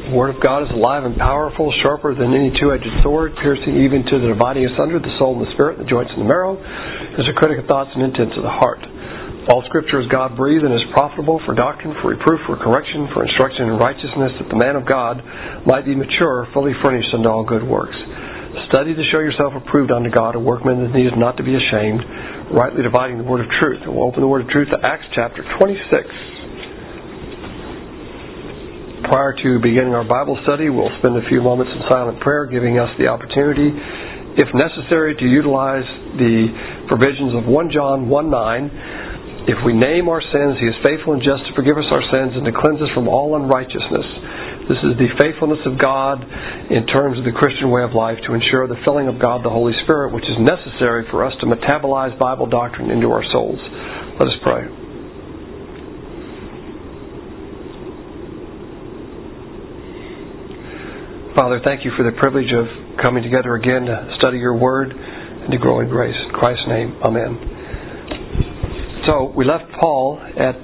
The Word of God is alive and powerful, sharper than any two-edged sword, piercing even to the dividing asunder the soul and the spirit, the joints and the marrow, is a critic of thoughts and intents of the heart. All Scripture is God-breathed and is profitable for doctrine, for reproof, for correction, for instruction in righteousness, that the man of God might be mature, fully furnished unto all good works. Study to show yourself approved unto God, a workman that needeth not to be ashamed, rightly dividing the word of truth. And we'll open the word of truth to Acts chapter 26. Prior to beginning our Bible study, we'll spend a few moments in silent prayer, giving us the opportunity, if necessary, to utilize the provisions of 1 John 1:9. If we name our sins, He is faithful and just to forgive us our sins and to cleanse us from all unrighteousness. This is the faithfulness of God in terms of the Christian way of life to ensure the filling of God the Holy Spirit, which is necessary for us to metabolize Bible doctrine into our souls. Let us pray. Father, thank you for the privilege of coming together again to study your word and to grow in grace. In Christ's name, amen. So we left Paul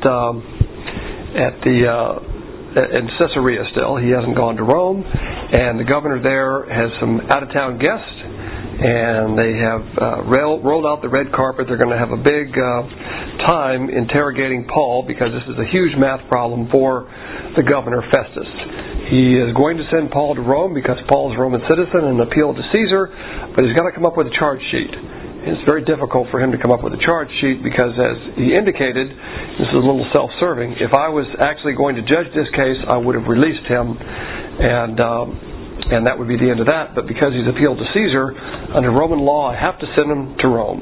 in Caesarea still. He hasn't gone to Rome, and the governor there has some out-of-town guests, and they have rolled out the red carpet. They're going to have a big time interrogating Paul because this is a huge math problem for the governor Festus. He is going to send Paul to Rome because Paul is a Roman citizen and appeal to Caesar, but he's got to come up with a charge sheet. It's very difficult for him to come up with a charge sheet because, as he indicated, this is a little self-serving. If I was actually going to judge this case, I would have released him, and that would be the end of that. But because he's appealed to Caesar, under Roman law, I have to send him to Rome.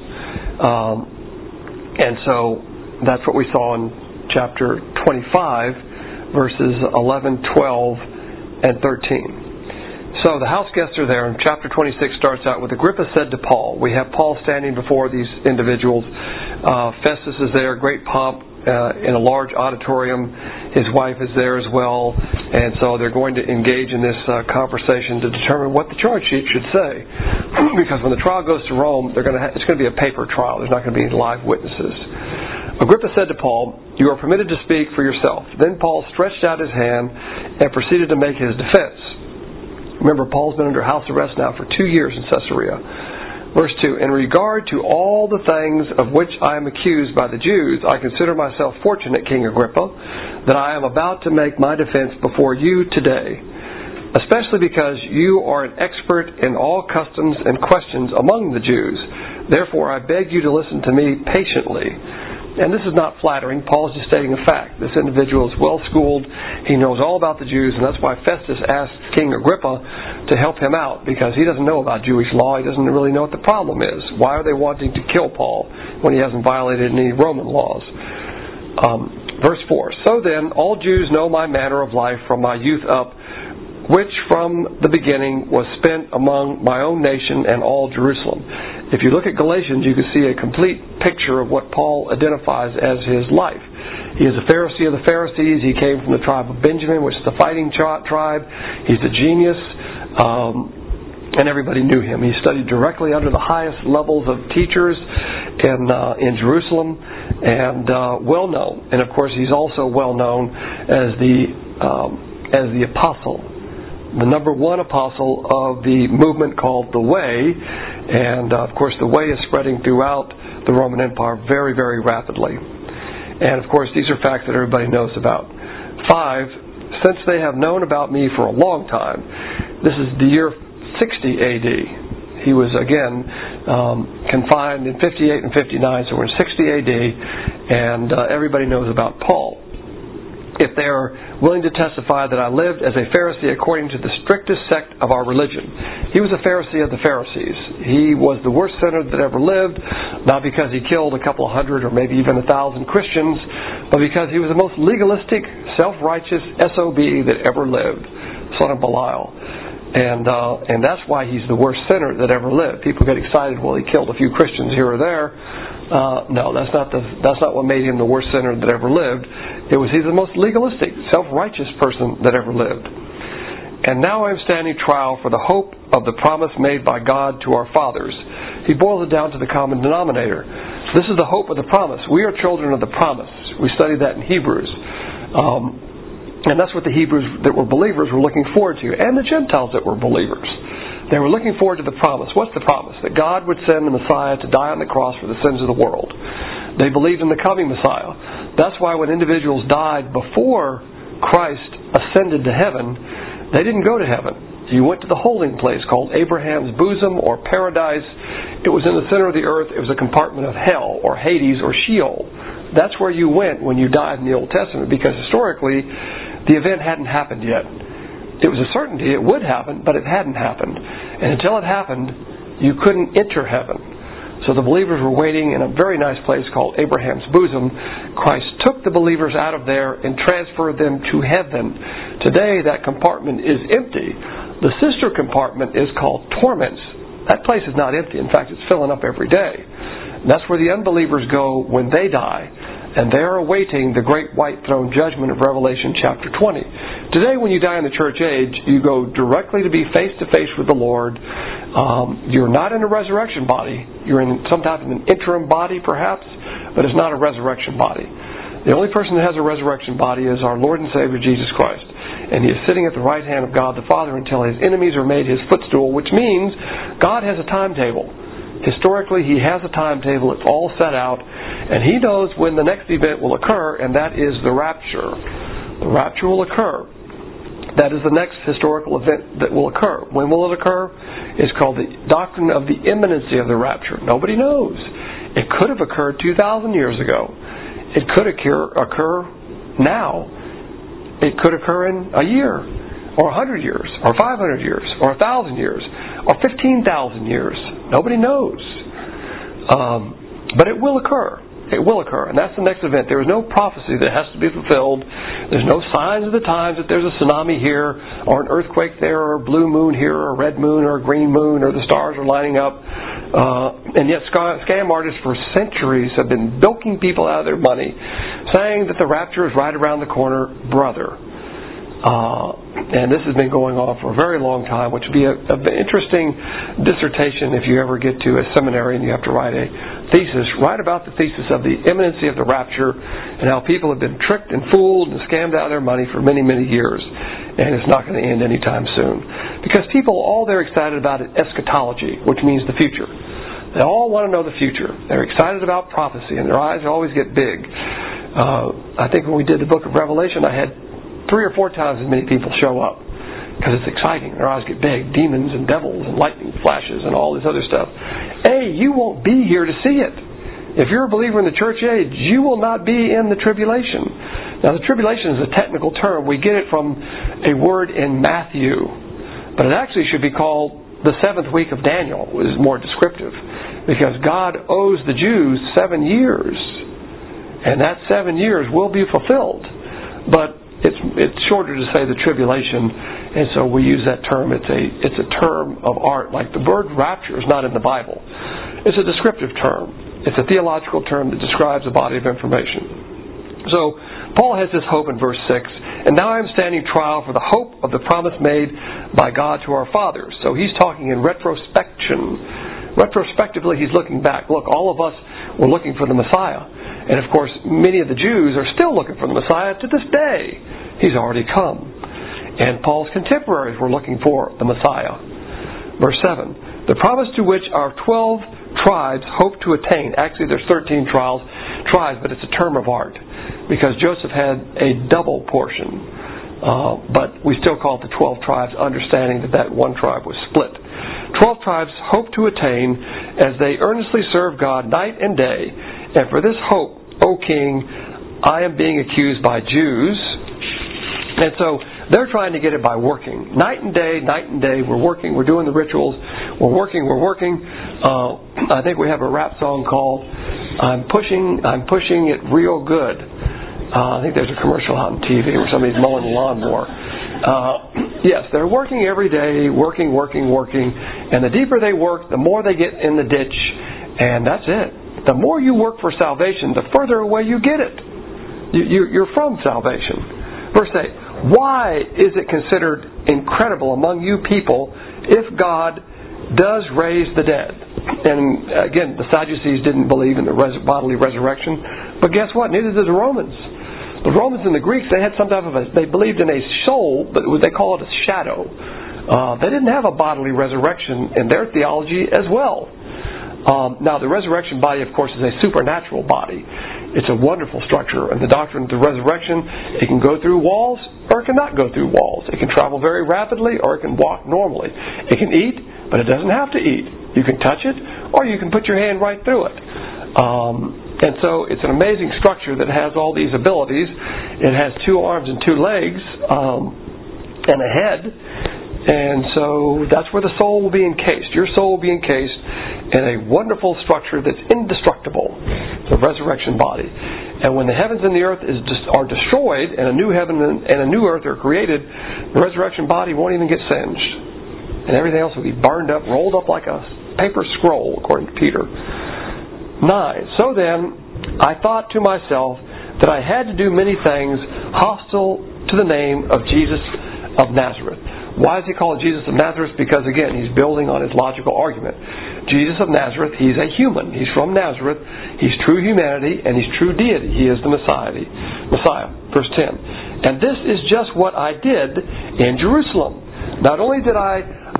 And so that's what we saw in chapter 25, verses 11, 12, and 13. So the house guests are there, and chapter 26 starts out with Agrippa said to Paul. We have Paul standing before these individuals. Festus is there, great pomp in a large auditorium. His wife is there as well, and so they're going to engage in this conversation to determine what the charge sheet should say. Because when the trial goes to Rome, it's going to be a paper trial. There's not going to be any live witnesses. Agrippa said to Paul, "You are permitted to speak for yourself." Then Paul stretched out his hand and proceeded to make his defense. Remember, Paul's been under house arrest now for 2 years in Caesarea. Verse 2, "In regard to all the things of which I am accused by the Jews, I consider myself fortunate, King Agrippa, that I am about to make my defense before you today, especially because you are an expert in all customs and questions among the Jews. Therefore, I beg you to listen to me patiently." And this is not flattering. Paul is just stating a fact. This individual is well-schooled. He knows all about the Jews, and that's why Festus asked King Agrippa to help him out, because he doesn't know about Jewish law. He doesn't really know what the problem is. Why are they wanting to kill Paul when he hasn't violated any Roman laws? Verse 4, "So then, all Jews know my manner of life from my youth up, which from the beginning was spent among my own nation and all Jerusalem." If you look at Galatians, you can see a complete picture of what Paul identifies as his life. He is a Pharisee of the Pharisees. He came from the tribe of Benjamin, which is the fighting tribe. He's a genius, and everybody knew him. He studied directly under the highest levels of teachers in Jerusalem, and well known. And of course, he's also well known as the apostle, the number one apostle of the movement called the Way. And of course, the Way is spreading throughout the Roman Empire very, very rapidly. And of course, these are facts that everybody knows about. 5, "Since they have known about me for a long time." This is the year 60 AD. He was again confined in 58 and 59, so we're in 60 AD, and everybody knows about Paul. "If they are willing to testify that I lived as a Pharisee according to the strictest sect of our religion." He was a Pharisee of the Pharisees. He was the worst sinner that ever lived, not because he killed a couple of hundred or maybe even 1,000 Christians, but because he was the most legalistic, self-righteous SOB that ever lived, son of Belial. And that's why he's the worst sinner that ever lived. People get excited, well, he killed a few Christians here or there. No, that's not what made him the worst sinner that ever lived. He's the most legalistic, self-righteous person that ever lived. "And now I am standing trial for the hope of the promise made by God to our fathers." He boils it down to the common denominator. This is the hope of the promise. We are children of the promise. We studied that in Hebrews. And that's what the Hebrews that were believers were looking forward to, and the Gentiles that were believers. They were looking forward to the promise. What's the promise? That God would send the Messiah to die on the cross for the sins of the world. They believed in the coming Messiah. That's why when individuals died before Christ ascended to heaven, they didn't go to heaven. You went to the holding place called Abraham's bosom or paradise. It was in the center of the earth. It was a compartment of hell or Hades or Sheol. That's where you went when you died in the Old Testament, because historically the event hadn't happened yet. It was a certainty it would happen, but it hadn't happened. And until it happened, you couldn't enter heaven. So the believers were waiting in a very nice place called Abraham's bosom. Christ took the believers out of there and transferred them to heaven. Today that compartment is empty. The sister compartment is called torments. That place is not empty. In fact, it's filling up every day. And that's where the unbelievers go when they die. And they're awaiting the great white throne judgment of Revelation chapter 20. Today, when you die in the church age, you go directly to be face-to-face with the Lord. You're not in a resurrection body. You're in some type of an interim body, perhaps, but it's not a resurrection body. The only person that has a resurrection body is our Lord and Savior, Jesus Christ. And He is sitting at the right hand of God the Father until His enemies are made His footstool, which means God has a timetable. Historically, He has a timetable. It's all set out. And He knows when the next event will occur, and that is the rapture. The rapture will occur. That is the next historical event that will occur. When will it occur? It's called the doctrine of the imminency of the rapture. Nobody knows. It could have occurred 2,000 years ago. It could occur now. It could occur in a year, or 100 years, or 500 years, or 1,000 years, or 15,000 years. Nobody knows. But it will occur. It will occur. And that's the next event. There is no prophecy that has to be fulfilled. There's no signs of the times that there's a tsunami here, or an earthquake there, or a blue moon here, or a red moon, or a green moon, or the stars are lining up. And yet scam artists for centuries have been bilking people out of their money, saying that the rapture is right around the corner. Brother. And this has been going on for a very long time, which would be an interesting dissertation if you ever get to a seminary and you have to write a thesis. Write about the thesis of the imminency of the rapture and how people have been tricked and fooled and scammed out of their money for many, many years. And it's not going to end anytime soon. Because people, all they're excited about is eschatology, which means the future. They all want to know the future. They're excited about prophecy, and their eyes always get big. I think when we did the book of Revelation, I had 3 or 4 times as many people show up because it's exciting. Their eyes get big. Demons and devils and lightning flashes and all this other stuff. You won't be here to see it. If you're a believer in the church age, you will not be in the tribulation. Now, the tribulation is a technical term. We get it from a word in Matthew, but it actually should be called the 7th week of Daniel, which is more descriptive, because God owes the Jews 7 years, and that 7 years will be fulfilled. But it's shorter to say the tribulation, and so we use that term. It's a term of art. Like the word rapture is not in the Bible. It's a descriptive term. It's a theological term that describes a body of information. So Paul has this hope in verse 6. And now I am standing trial for the hope of the promise made by God to our fathers. So he's talking in retrospection. Retrospectively, he's looking back. Look, all of us were looking for the Messiah. And of course, many of the Jews are still looking for the Messiah to this day. He's already come. And Paul's contemporaries were looking for the Messiah. Verse 7. The promise to which our 12 tribes hope to attain. Actually, there's 13 tribes, but it's a term of art. Because Joseph had a double portion. But we still call it the 12 tribes, understanding that one tribe was split. 12 tribes hope to attain as they earnestly serve God night and day. And for this hope, O King, I am being accused by Jews. And so they're trying to get it by working. Night and day, we're working, we're doing the rituals, we're working. I think we have a rap song called I'm Pushing It Real Good. I think there's a commercial out on TV where somebody's mowing the lawnmower. Yes, they're working every day, working. And the deeper they work, the more they get in the ditch. And that's it. The more you work for salvation, the further away you get it. You're from salvation. Verse 8. Why is it considered incredible among you people if God does raise the dead? And again, the Sadducees didn't believe in the bodily resurrection. But guess what? Neither did the Romans. The Romans and the Greeks, they had some type of they believed in a soul, but they call it a shadow. They didn't have a bodily resurrection in their theology as well. Now, the resurrection body, of course, is a supernatural body. It's a wonderful structure. And the doctrine of the resurrection, it can go through walls or it cannot go through walls. It can travel very rapidly or it can walk normally. It can eat, but it doesn't have to eat. You can touch it or you can put your hand right through it. And so it's an amazing structure that has all these abilities. It has 2 arms and 2 legs and a head. And so that's where the soul will be encased. Your soul will be encased in a wonderful structure that's indestructible, the resurrection body. And when the heavens and the earth are destroyed and a new heaven and a new earth are created, the resurrection body won't even get singed. And everything else will be burned up, rolled up like a paper scroll, according to Peter. 9. So then, I thought to myself that I had to do many things hostile to the name of Jesus of Nazareth. Why is he called Jesus of Nazareth? Because, again, he's building on his logical argument. Jesus of Nazareth, he's a human. He's from Nazareth. He's true humanity, and he's true deity. He is the Messiah. Verse 10. And this is just what I did in Jerusalem. Not only did I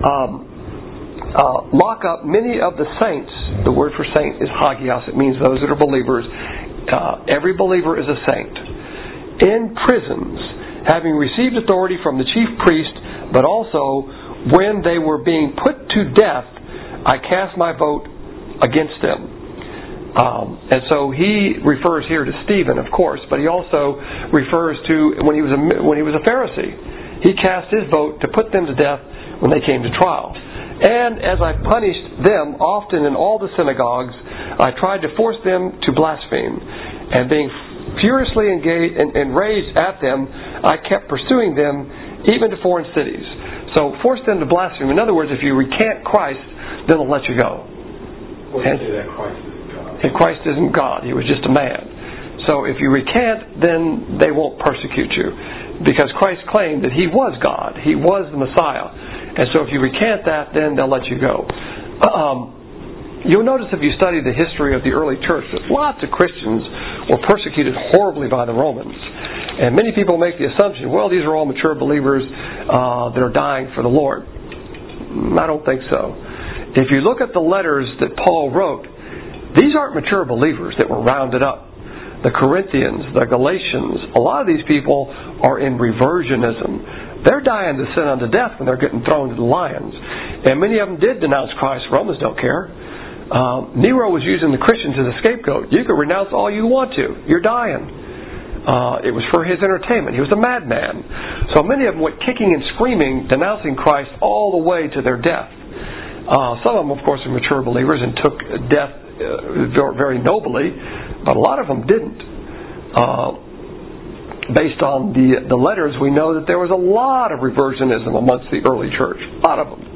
lock up many of the saints. The word for saint is hagios. It means those that are believers. Every believer is a saint. In prisons, having received authority from the chief priest, but also when they were being put to death, I cast my vote against them. And so he refers here to Stephen, of course, but he also refers to when he was a Pharisee. He cast his vote to put them to death when they came to trial. And as I punished them often in all the synagogues, I tried to force them to blaspheme. And being furiously engaged and enraged at them, I kept pursuing them even to foreign cities. So force them to blaspheme. In other words, if you recant Christ, then they'll let you go. Say that Christ isn't God. And Christ isn't God. He was just a man. So if you recant, then they won't persecute you. Because Christ claimed that he was God. He was the Messiah. And so if you recant that, then they'll let you go. You'll notice if you study the history of the early church that lots of Christians were persecuted horribly by the Romans. And many people make the assumption, well, these are all mature believers that are dying for the Lord. I don't think so. If you look at the letters that Paul wrote, these aren't mature believers that were rounded up. The Corinthians, the Galatians, a lot of these people are in reversionism. They're dying to sin unto death when they're getting thrown to the lions. And many of them did denounce Christ. Romans don't care. Nero was using the Christians as a scapegoat. You can renounce all you want to. You're dying. It was for his entertainment. He was a madman. So many of them went kicking and screaming, denouncing Christ all the way to their death. Some of them, of course, are mature believers and took death very nobly, but a lot of them didn't. Based on the letters, we know that there was a lot of reversionism amongst the early church. A lot of them.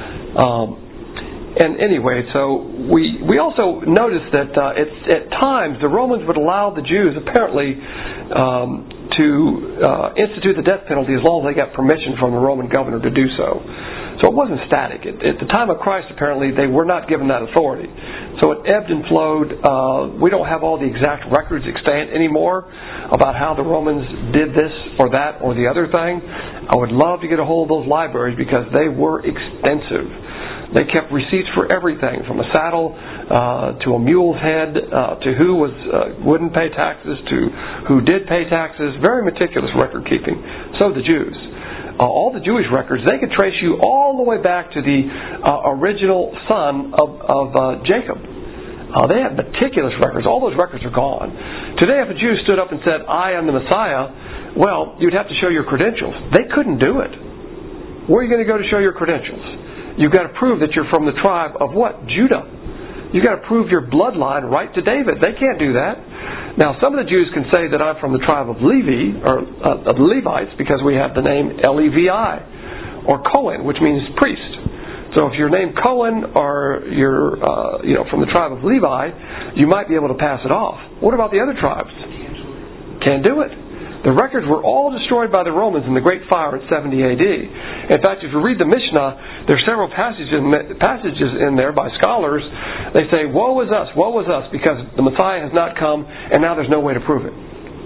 And anyway, so we also notice that at times the Romans would allow the Jews apparently to institute the death penalty as long as they got permission from the Roman governor to do so. So it wasn't static. At the time of Christ, apparently, they were not given that authority. So it ebbed and flowed. We don't have all the exact records extant anymore about how the Romans did this or that or the other thing. I would love to get a hold of those libraries because they were extensive. They kept receipts for everything, from a saddle to a mule's head, to who wouldn't pay taxes, to who did pay taxes. Very meticulous record keeping. So the Jews. All the Jewish records, they could trace you all the way back to the original son of Jacob. They have meticulous records. All those records are gone. Today, if a Jew stood up and said, I am the Messiah, well, you'd have to show your credentials. They couldn't do it. Where are you going to go to show your credentials? You've got to prove that you're from the tribe of what? Judah. You've got to prove your bloodline right to David. They can't do that. Now, some of the Jews can say that I'm from the tribe of Levi, or of the Levites, because we have the name Levi, or Cohen, which means priest. So if you're named Cohen, or you're from the tribe of Levi, you might be able to pass it off. What about the other tribes? Can't do it. The records were all destroyed by the Romans in the Great Fire in 70 A.D. In fact, if you read the Mishnah, there are several passages in there by scholars. They say, woe is us, because the Messiah has not come, and now there's no way to prove it. So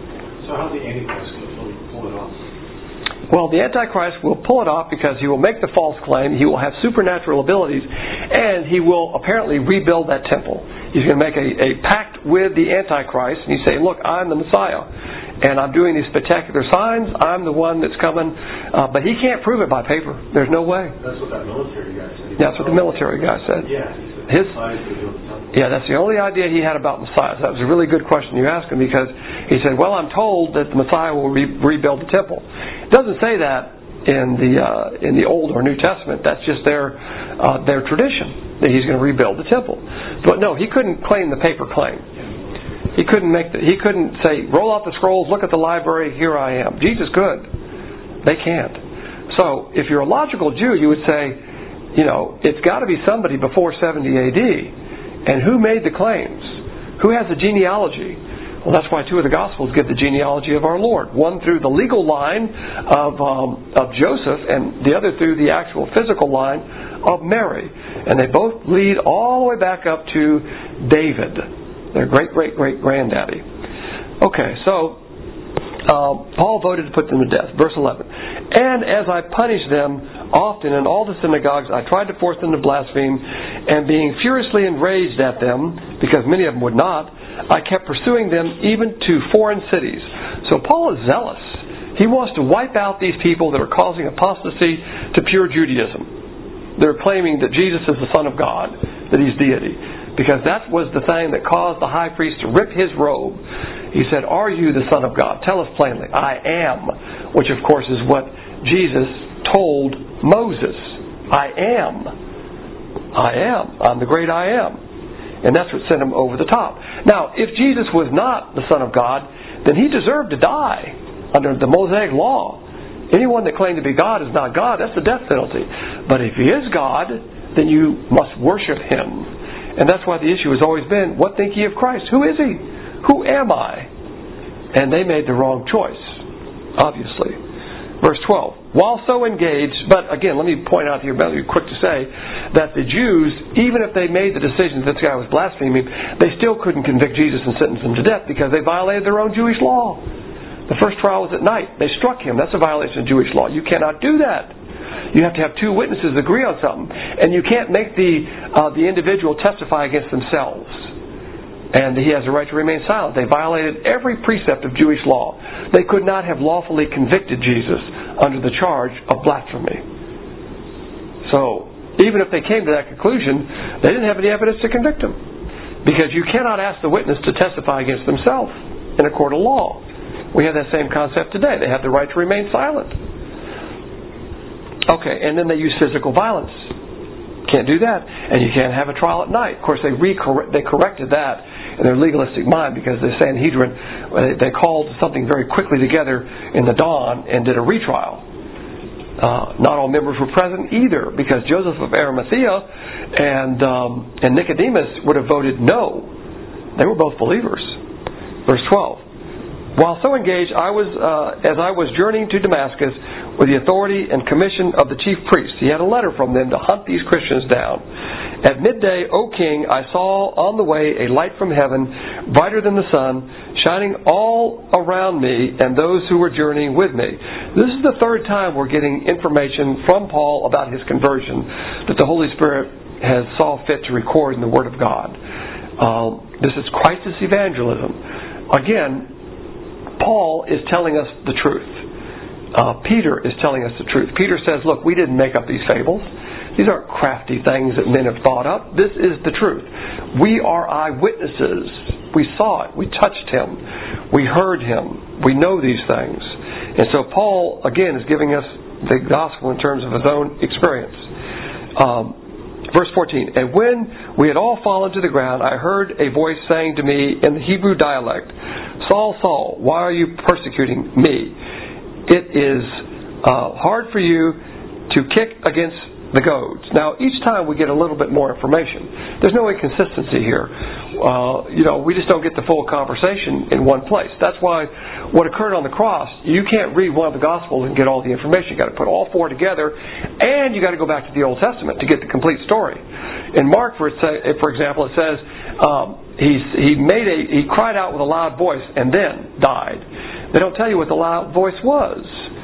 So how's the Antichrist going to pull it off? Well, the Antichrist will pull it off because he will make the false claim, he will have supernatural abilities, and he will apparently rebuild that temple. He's going to make a pact with the Antichrist, and he's saying, look, I'm the Messiah, and I'm doing these spectacular signs, I'm the one that's coming, but he can't prove it by paper. There's no way. That's what that military guy said. That's what the military guy said. Yeah, he said that's the only idea he had about Messiah. So that was a really good question you asked him, because he said, well, I'm told that the Messiah will rebuild the temple. It doesn't say that in the Old or New Testament. That's just their tradition, that he's going to rebuild the temple. But no, he couldn't claim the paper claim. He couldn't say, roll out the scrolls, look at the library, here I am. Jesus could. They can't. So if you're a logical Jew, you would say, it's got to be somebody before 70 AD. And who made the claims? Who has the genealogy? Well, that's why two of the Gospels give the genealogy of our Lord. One through the legal line of Joseph, and the other through the actual physical line of Mary. And they both lead all the way back up to David, their great-great-great-granddaddy. Okay, so Paul voted to put them to death. Verse 11. And as I punished them often in all the synagogues, I tried to force them to blaspheme, and being furiously enraged at them, because many of them would not, I kept pursuing them even to foreign cities. So Paul is zealous. He wants to wipe out these people that are causing apostasy to pure Judaism. They're claiming that Jesus is the Son of God, that He's deity. Because that was the thing that caused the high priest to rip his robe. He said, are you the Son of God? Tell us plainly. I am. Which of course is what Jesus told Moses. I am. I am. I'm the great I am. And that's what sent him over the top. Now, if Jesus was not the Son of God, then He deserved to die under the Mosaic law. Anyone that claimed to be God is not God. That's the death penalty. But if He is God, then you must worship Him. And that's why the issue has always been, what think ye of Christ? Who is He? Who am I? And they made the wrong choice, obviously. Verse 12. While so engaged, but again, let me point out here, I'll be quick to say, that the Jews, even if they made the decision that this guy was blaspheming, they still couldn't convict Jesus and sentence him to death because they violated their own Jewish law. The first trial was at night. They struck him. That's a violation of Jewish law. You cannot do that. You have to have two witnesses agree on something. And you can't make the individual testify against themselves. And he has a right to remain silent. They violated every precept of Jewish law. They could not have lawfully convicted Jesus under the charge of blasphemy. So, even if they came to that conclusion, they didn't have any evidence to convict him. Because you cannot ask the witness to testify against themselves in a court of law. We have that same concept today. They have the right to remain silent. Okay, and then they use physical violence. Can't do that. And you can't have a trial at night. Of course, they corrected that in their legalistic mind because the Sanhedrin, they called something very quickly together in the dawn and did a retrial. Not all members were present either because Joseph of Arimathea and Nicodemus would have voted no. They were both believers. Verse 12. While so engaged, as I was journeying to Damascus with the authority and commission of the chief priests. He had a letter from them to hunt these Christians down. At midday, O king, I saw on the way a light from heaven, brighter than the sun, shining all around me and those who were journeying with me. This is the third time we're getting information from Paul about his conversion that the Holy Spirit has saw fit to record in the Word of God. This is crisis evangelism. Again, Paul is telling us the truth. Peter is telling us the truth. Peter says, look, we didn't make up these fables. These aren't crafty things that men have thought up. This is the truth. We are eyewitnesses. We saw it. We touched Him. We heard Him. We know these things. And so Paul, again, is giving us the gospel in terms of his own experience. Verse 14, and when we had all fallen to the ground, I heard a voice saying to me in the Hebrew dialect, Saul, Saul, why are you persecuting me? It is hard for you to kick against the goads. Now, each time we get a little bit more information. There's no inconsistency here. We just don't get the full conversation in one place. That's why what occurred on the cross, you can't read one of the Gospels and get all the information. You've got to put all four together, and you've got to go back to the Old Testament to get the complete story. In Mark, for example, it says he cried out with a loud voice and then died. They don't tell you what the loud voice was.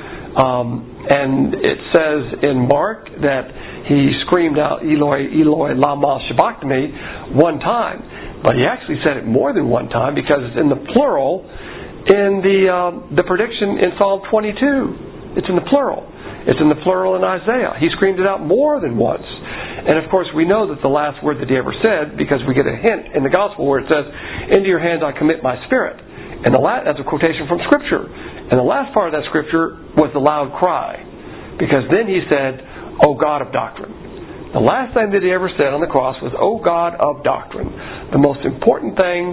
And it says in Mark that he screamed out, Eloi, Eloi, lama sabachthani, one time. But he actually said it more than one time because it's in the plural in the prediction in Psalm 22. It's in the plural. It's in the plural in Isaiah. He screamed it out more than once. And of course we know that the last word that he ever said, because we get a hint in the gospel where it says, into your hands I commit my spirit. And that's a quotation from Scripture. And the last part of that Scripture was the loud cry. Because then he said, O God of doctrine. The last thing that he ever said on the cross was, O God of doctrine. The most important thing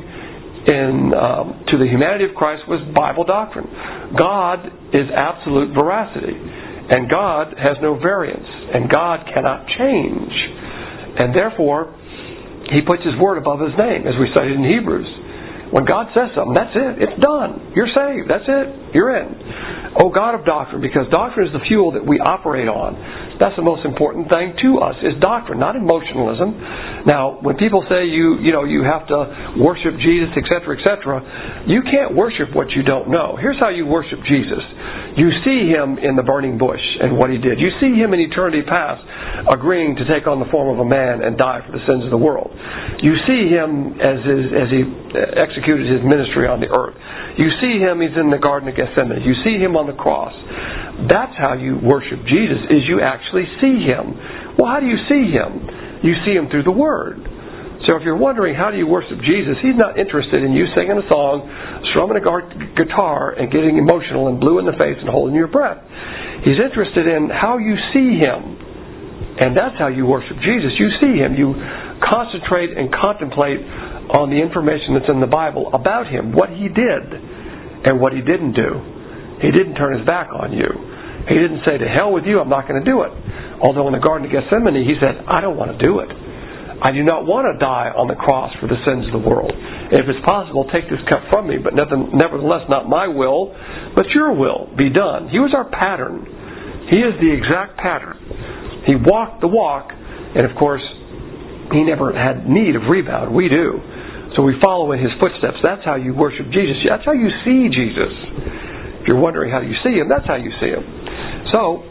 to the humanity of Christ was Bible doctrine. God is absolute veracity. And God has no variance. And God cannot change. And therefore, He puts His word above His name, as we studied in Hebrews. When God says something, that's it. It's done. You're saved. That's it. You're in. Oh God of doctrine, because doctrine is the fuel that we operate on. That's the most important thing to us, is doctrine, not emotionalism. Now, when people say you have to worship Jesus, etc., etc., you can't worship what you don't know. Here's how you worship Jesus. You see Him in the burning bush and what He did. You see Him in eternity past agreeing to take on the form of a man and die for the sins of the world. You see Him as He executed His ministry on the earth. You see Him, He's in the Garden of Gethsemane. You see Him on the cross. That's how you worship Jesus, is you actually see Him. Well, how do you see Him? You see Him through the Word. So if you're wondering how do you worship Jesus, He's not interested in you singing a song, strumming a guitar, and getting emotional and blue in the face and holding your breath. He's interested in how you see Him. And that's how you worship Jesus. You see Him. You concentrate and contemplate on the information that's in the Bible about Him, what He did and what He didn't do. He didn't turn His back on you. He didn't say, to hell with you, I'm not going to do it. Although in the Garden of Gethsemane, He said, I don't want to do it. I do not want to die on the cross for the sins of the world. If it's possible, take this cup from me, but nevertheless, not my will, but your will be done. He was our pattern. He is the exact pattern. He walked the walk, and of course, He never had need of rebound. We do. So we follow in His footsteps. That's how you worship Jesus. That's how you see Jesus. If you're wondering how you see Him, that's how you see Him. So,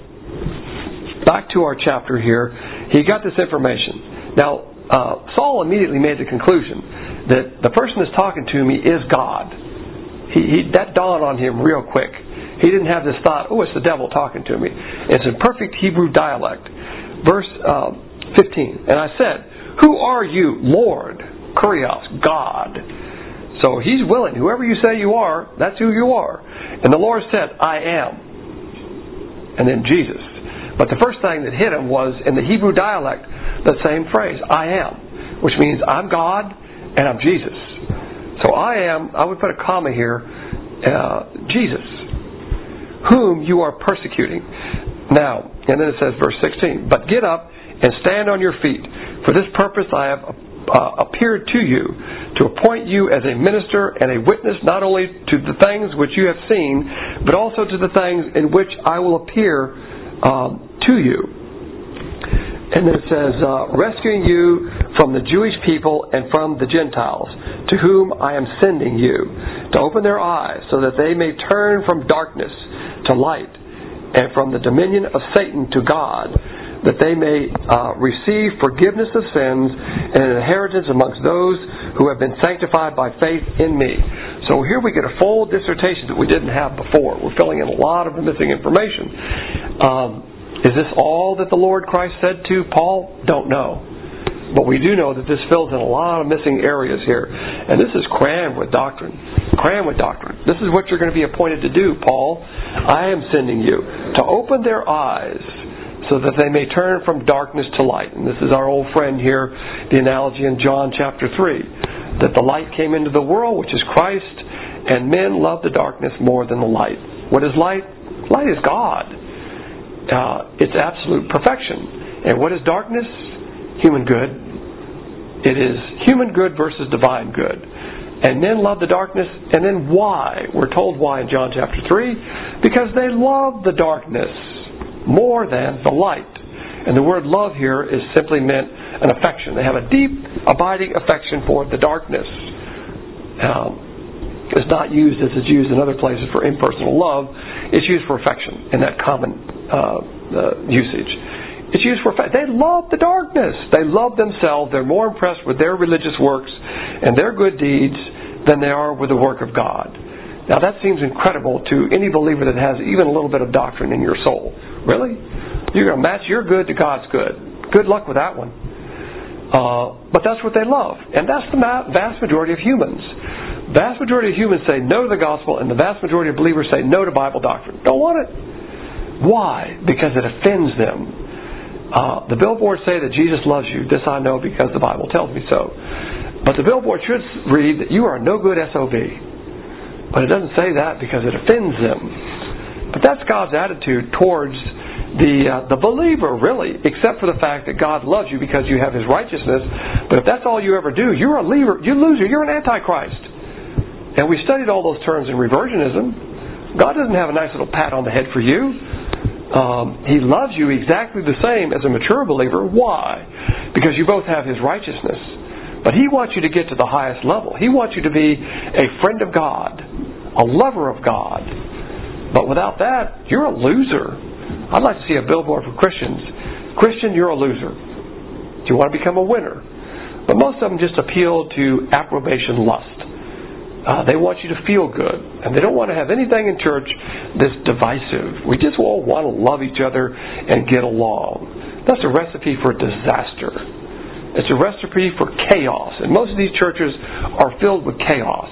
back to our chapter here. He got this information. Now, Saul immediately made the conclusion that the person that's talking to me is God. That dawned on him real quick. He didn't have this thought, oh, it's the devil talking to me. It's in perfect Hebrew dialect. Verse 15. And I said, who are you, Lord? Kurios, God. So he's willing. Whoever you say you are, that's who you are. And the Lord said, I am. And then Jesus. But the first thing that hit him was, in the Hebrew dialect, the same phrase, I am. Which means I'm God and I'm Jesus. So I would put a comma here, Jesus, whom you are persecuting. Now, and then it says, verse 16, but get up and stand on your feet. For this purpose I have appeared to you, to appoint you as a minister and a witness not only to the things which you have seen, but also to the things in which I will appear to you. And then it says, rescuing you from the Jewish people and from the Gentiles, to whom I am sending you, to open their eyes so that they may turn from darkness to light, and from the dominion of Satan to God, that they may receive forgiveness of sins and an inheritance amongst those who have been sanctified by faith in me. So here we get a full dissertation that we didn't have before. We're filling in a lot of the missing information. Is this all that the Lord Christ said to Paul? Don't know. But we do know that this fills in a lot of missing areas here. And this is crammed with doctrine. Crammed with doctrine. This is what you're going to be appointed to do, Paul. I am sending you to open their eyes so that they may turn from darkness to light. And this is our old friend here, the analogy in John chapter 3. That the light came into the world, which is Christ, and men love the darkness more than the light. What is light? Light is God. It's absolute perfection. And what is darkness? Human good. It is human good versus divine good. And men love the darkness. And then why? We're told why in John chapter 3. Because they love the darkness more than the light. And the word love here is simply meant an affection. They have a deep, abiding affection for the darkness. is not used as it's used in other places for impersonal love. It's used for affection in that common usage. It's used for affection. They love the darkness. They love themselves. They're more impressed with their religious works and their good deeds than they are with the work of God. Now that seems incredible to any believer that has even a little bit of doctrine in your soul. Really? You're going to match your good to God's good. Good luck with that one. But that's what they love. And that's the vast majority of humans. Vast majority of humans say no to the gospel, and the vast majority of believers say no to Bible doctrine. Don't want it. Why? Because it offends them. The billboards say that Jesus loves you. This I know because the Bible tells me so. But the billboard should read that you are no good SOB. But it doesn't say that because it offends them. But that's God's attitude towards the believer, really, except for the fact that God loves you because you have His righteousness. But if that's all you ever do, you're a loser. You're an antichrist. And we studied all those terms in reversionism. God doesn't have a nice little pat on the head for you. He loves you exactly the same as a mature believer. Why? Because you both have His righteousness. But He wants you to get to the highest level. He wants you to be a friend of God, a lover of God. But without that, you're a loser. I'd like to see a billboard for Christians. Christian, you're a loser. Do you want to become a winner? But most of them just appeal to approbation lust. They want you to feel good. And they don't want to have anything in church that's divisive. We just all want to love each other and get along. That's a recipe for disaster. It's a recipe for chaos. And most of these churches are filled with chaos.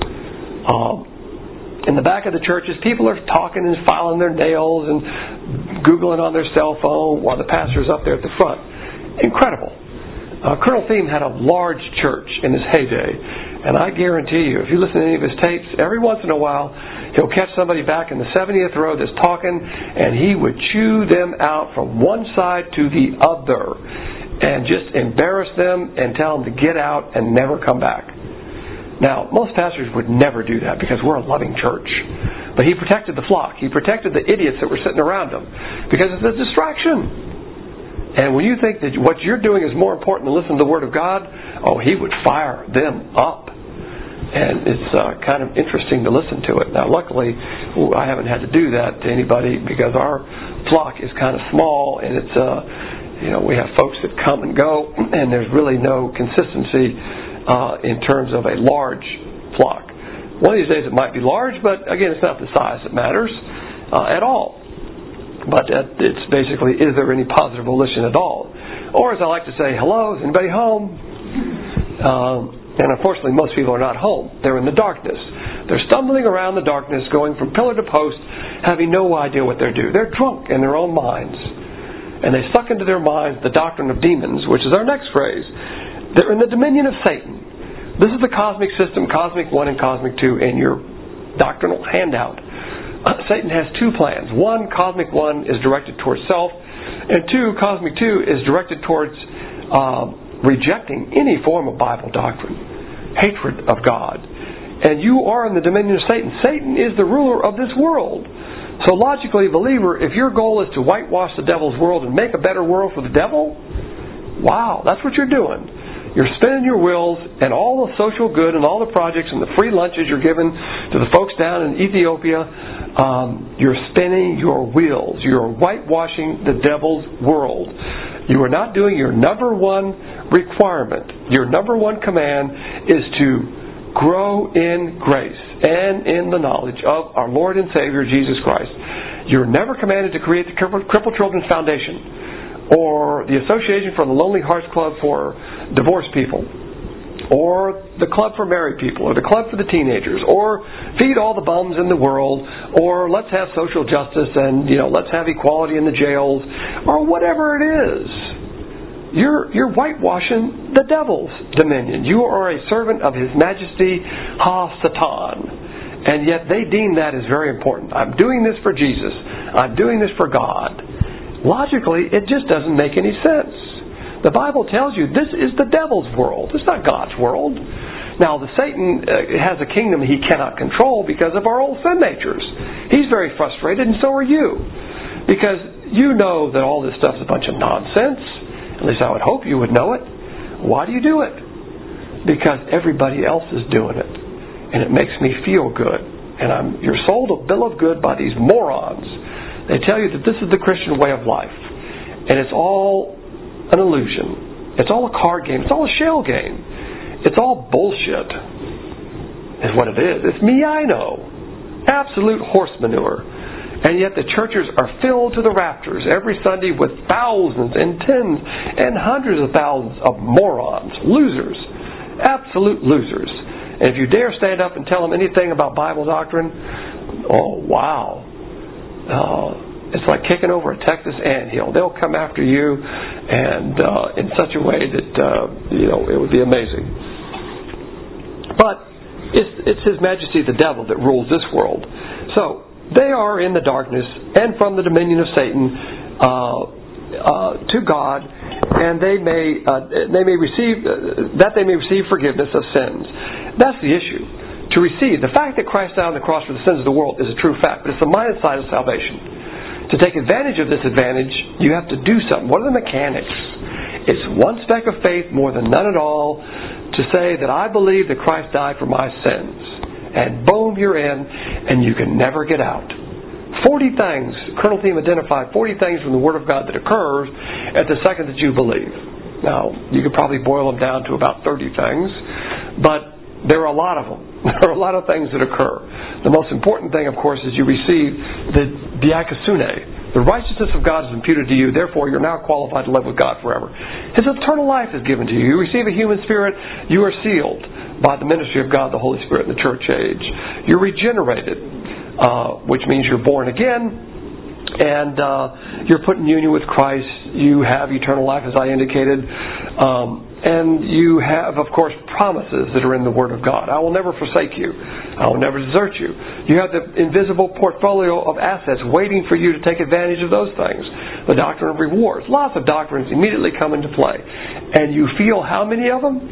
In the back of the churches, people are talking and filing their nails and Googling on their cell phone while the pastor's up there at the front. Incredible. Colonel Thiem had a large church in his heyday. And I guarantee you, if you listen to any of his tapes, every once in a while, he'll catch somebody back in the 70th row that's talking, and he would chew them out from one side to the other and just embarrass them and tell them to get out and never come back. Now, most pastors would never do that because we're a loving church. But he protected the flock. He protected the idiots that were sitting around him because it's a distraction. And when you think that what you're doing is more important than listening to the Word of God, he would fire them up. And it's kind of interesting to listen to it. Now, luckily, I haven't had to do that to anybody because our flock is kind of small and it's we have folks that come and go, and there's really no consistency in terms of a large flock. One of these days it might be large, but again, it's not the size that matters at all. But it's basically, is there any positive volition at all? Or as I like to say, hello, is anybody home? And unfortunately, most people are not home. They're in the darkness. They're stumbling around the darkness, going from pillar to post, having no idea what they're doing. They're drunk in their own minds. And they suck into their minds the doctrine of demons, which is our next phrase. They're in the dominion of Satan. This is the cosmic system, Cosmic 1 and Cosmic 2, in your doctrinal handout. Satan has two plans. One, Cosmic 1 is directed towards self, and two, Cosmic 2 is directed towards rejecting any form of Bible doctrine, hatred of God. And you are in the dominion of Satan. Satan is the ruler of this world. So logically, believer, if your goal is to whitewash the devil's world and make a better world for the devil, wow, that's what you're doing. You're spinning your wheels, and all the social good and all the projects and the free lunches you're giving to the folks down in Ethiopia, you're spinning your wheels. You're whitewashing the devil's world. You are not doing your number one requirement. Your number one command is to grow in grace and in the knowledge of our Lord and Savior Jesus Christ. You're never commanded to create the Crippled Children's Foundation or the Association for the Lonely Hearts Club for divorced people or the Club for married people or the Club for the teenagers or feed all the bums in the world or let's have social justice and let's have equality in the jails or whatever it is. You're whitewashing the devil's dominion. You are a servant of His Majesty Ha-Satan. And yet they deem that as very important. I'm doing this for Jesus. I'm doing this for God. Logically, it just doesn't make any sense. The Bible tells you this is the devil's world. It's not God's world. Now, Satan has a kingdom he cannot control because of our old sin natures. He's very frustrated, and so are you. Because you know that all this stuff is a bunch of nonsense. At least I would hope you would know it. Why do you do it? Because everybody else is doing it. and it makes me feel good. And you're sold a bill of good by these morons. They tell you that this is the Christian way of life. And it's all an illusion. It's all a card game. It's all a shell game. It's all bullshit, is what it is. It's me, I know. Absolute horse manure. And yet the churches are filled to the rafters every Sunday with thousands and tens and hundreds of thousands of morons, losers, absolute losers. And if you dare stand up and tell them anything about Bible doctrine, oh wow. It's like kicking over a Texas anthill. They'll come after you, and in such a way that it would be amazing. But it's His Majesty the devil that rules this world. So they are in the darkness and from the dominion of Satan to God, and they may receive forgiveness of sins. That's the issue. To receive the fact that Christ died on the cross for the sins of the world is a true fact, but it's the minus side of salvation. To take advantage of this advantage, you have to do something. What are the mechanics? It's one speck of faith more than none at all to say that I believe that Christ died for my sins. And boom, you're in, and you can never get out. 40 things, Colonel Thiem identified 40 things from the Word of God that occurs at the second that you believe. Now, you could probably boil them down to about 30 things, but there are a lot of them. There are a lot of things that occur. The most important thing, of course, is you receive the dikaiosune. The righteousness of God is imputed to you. Therefore, you're now qualified to live with God forever. His eternal life is given to you. You receive a human spirit. You are sealed by the ministry of God, the Holy Spirit, in the church age. You're regenerated, which means you're born again, and you're put in union with Christ. You have eternal life, as I indicated. And you have, of course, promises that are in the Word of God. I will never forsake you. I will never desert you. You have the invisible portfolio of assets waiting for you to take advantage of those things. The doctrine of rewards. Lots of doctrines immediately come into play. And you feel how many of them?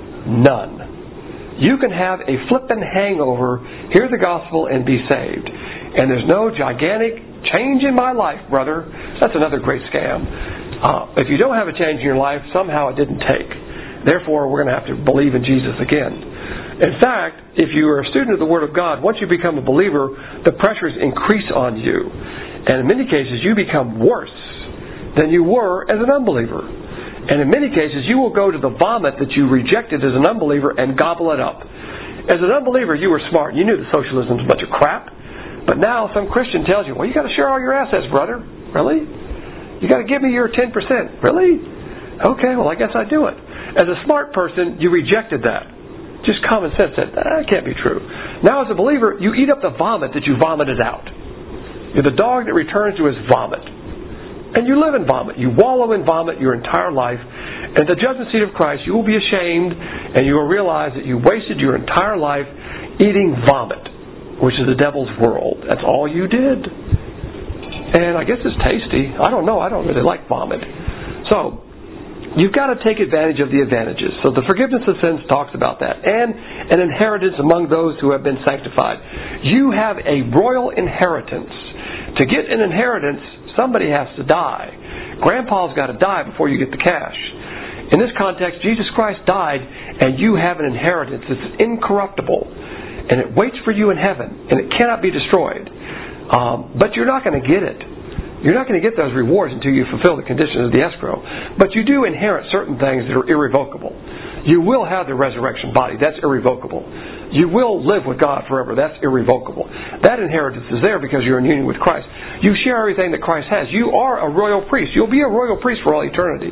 None. You can have a flippin' hangover, hear the gospel, and be saved. And there's no gigantic change in my life, brother. That's another great scam. If you don't have a change in your life, somehow it didn't take. Therefore, we're going to have to believe in Jesus again. In fact, if you are a student of the Word of God, once you become a believer, the pressures increase on you. And in many cases, you become worse than you were as an unbeliever. And in many cases, you will go to the vomit that you rejected as an unbeliever and gobble it up. As an unbeliever, you were smart. You knew that socialism was a bunch of crap. But now some Christian tells you, well, you got to share all your assets, brother. Really? You got to give me your 10%. Really? Okay, well, I guess I do it. As a smart person, you rejected that. Just common sense said, that can't be true. Now as a believer, you eat up the vomit that you vomited out. You're the dog that returns to his vomit. And you live in vomit. You wallow in vomit your entire life. And at the judgment seat of Christ, you will be ashamed, and you will realize that you wasted your entire life eating vomit, which is the devil's world. That's all you did. And I guess it's tasty. I don't know. I don't really like vomit. So, you've got to take advantage of the advantages. So the forgiveness of sins talks about that. And an inheritance among those who have been sanctified. You have a royal inheritance. To get an inheritance, somebody has to die. Grandpa's got to die before you get the cash. In this context, Jesus Christ died, and you have an inheritance that's incorruptible. And it waits for you in heaven, and it cannot be destroyed. But you're not going to get it. You're not going to get those rewards until you fulfill the conditions of the escrow. But you do inherit certain things that are irrevocable. You will have the resurrection body. That's irrevocable. You will live with God forever. That's irrevocable. That inheritance is there because you're in union with Christ. You share everything that Christ has. You are a royal priest. You'll be a royal priest for all eternity.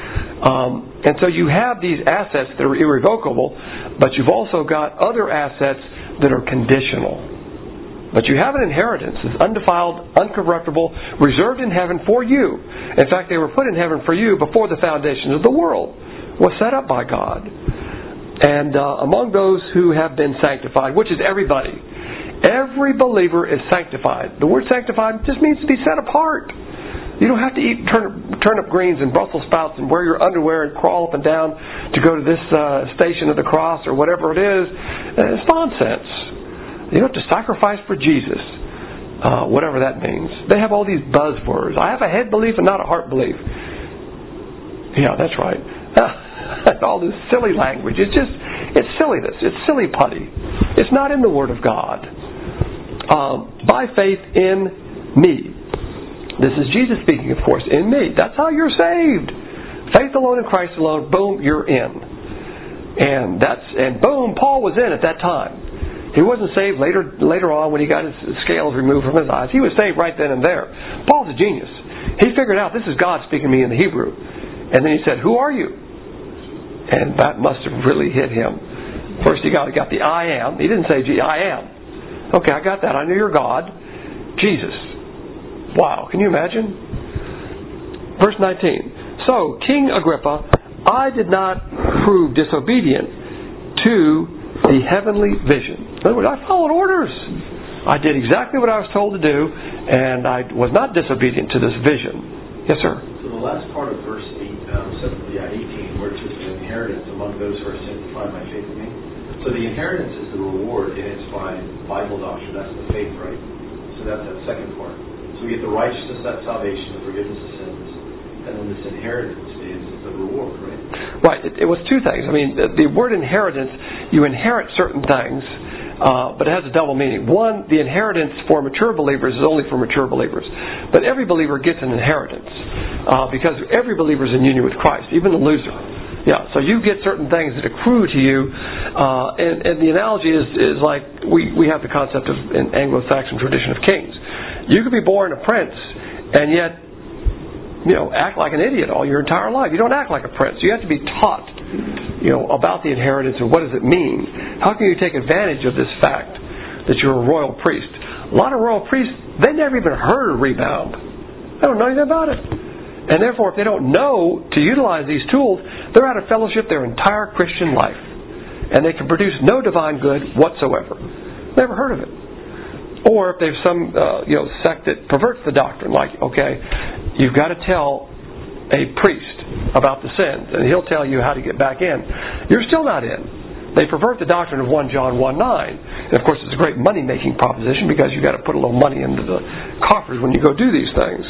And so you have these assets that are irrevocable, but you've also got other assets that are conditional. But you have an inheritance that's undefiled, uncorruptible, reserved in heaven for you. In fact, they were put in heaven for you before the foundations of the world was set up by God. And among those who have been sanctified, which is everybody, every believer is sanctified. The word sanctified just means to be set apart. You don't have to eat turnip greens and Brussels sprouts and wear your underwear and crawl up and down to go to this station of the cross or whatever it is. It's nonsense. You don't have to sacrifice for Jesus, whatever that means. They have all these buzzwords. I have a head belief and not a heart belief. Yeah, that's right. All this silly language. It's silliness. It's silly putty. It's not in the Word of God. By faith in me. This is Jesus speaking, of course, in me. That's how you're saved. Faith alone in Christ alone, boom, you're in. And boom, Paul was in at that time. He wasn't saved later on when he got his scales removed from his eyes. He was saved right then and there. Paul's a genius. He figured out this is God speaking to me in the Hebrew. And then he said, who are you? And that must have really hit him. First he got the I am. He didn't say, I am. Okay, I got that. I know you're God. Jesus. Wow, can you imagine? Verse 19. So, King Agrippa, I did not prove disobedient to the heavenly vision. In other words, I followed orders. I did exactly what I was told to do, and I was not disobedient to this vision. Yes, sir? So the last part of verse 18, where it says the inheritance among those who are sanctified by faith in me. So the inheritance is the reward, and it's by Bible doctrine. That's the faith, right? So that's that second part. So we get the righteousness, that salvation, the forgiveness of sins, and then this inheritance is the reward, right? Right. It was two things. I mean, the word inheritance, you inherit certain things, but it has a double meaning. One, the inheritance for mature believers is only for mature believers. But every believer gets an inheritance because every believer is in union with Christ, even the loser. Yeah, so you get certain things that accrue to you, and the analogy is like we have the concept of an Anglo-Saxon tradition of kings. You could be born a prince, and yet act like an idiot all your entire life. You don't act like a prince. You have to be taught, about the inheritance and what does it mean. How can you take advantage of this fact that you're a royal priest? A lot of royal priests, they never even heard of rebound. They don't know anything about it. And therefore, if they don't know to utilize these tools, they're out of fellowship their entire Christian life. And they can produce no divine good whatsoever. Never heard of it. Or if there's some sect that perverts the doctrine, like, okay, you've got to tell a priest about the sins, and he'll tell you how to get back in. You're still not in. They pervert the doctrine of 1 John 1:9. And of course, it's a great money-making proposition because you've got to put a little money into the coffers when you go do these things.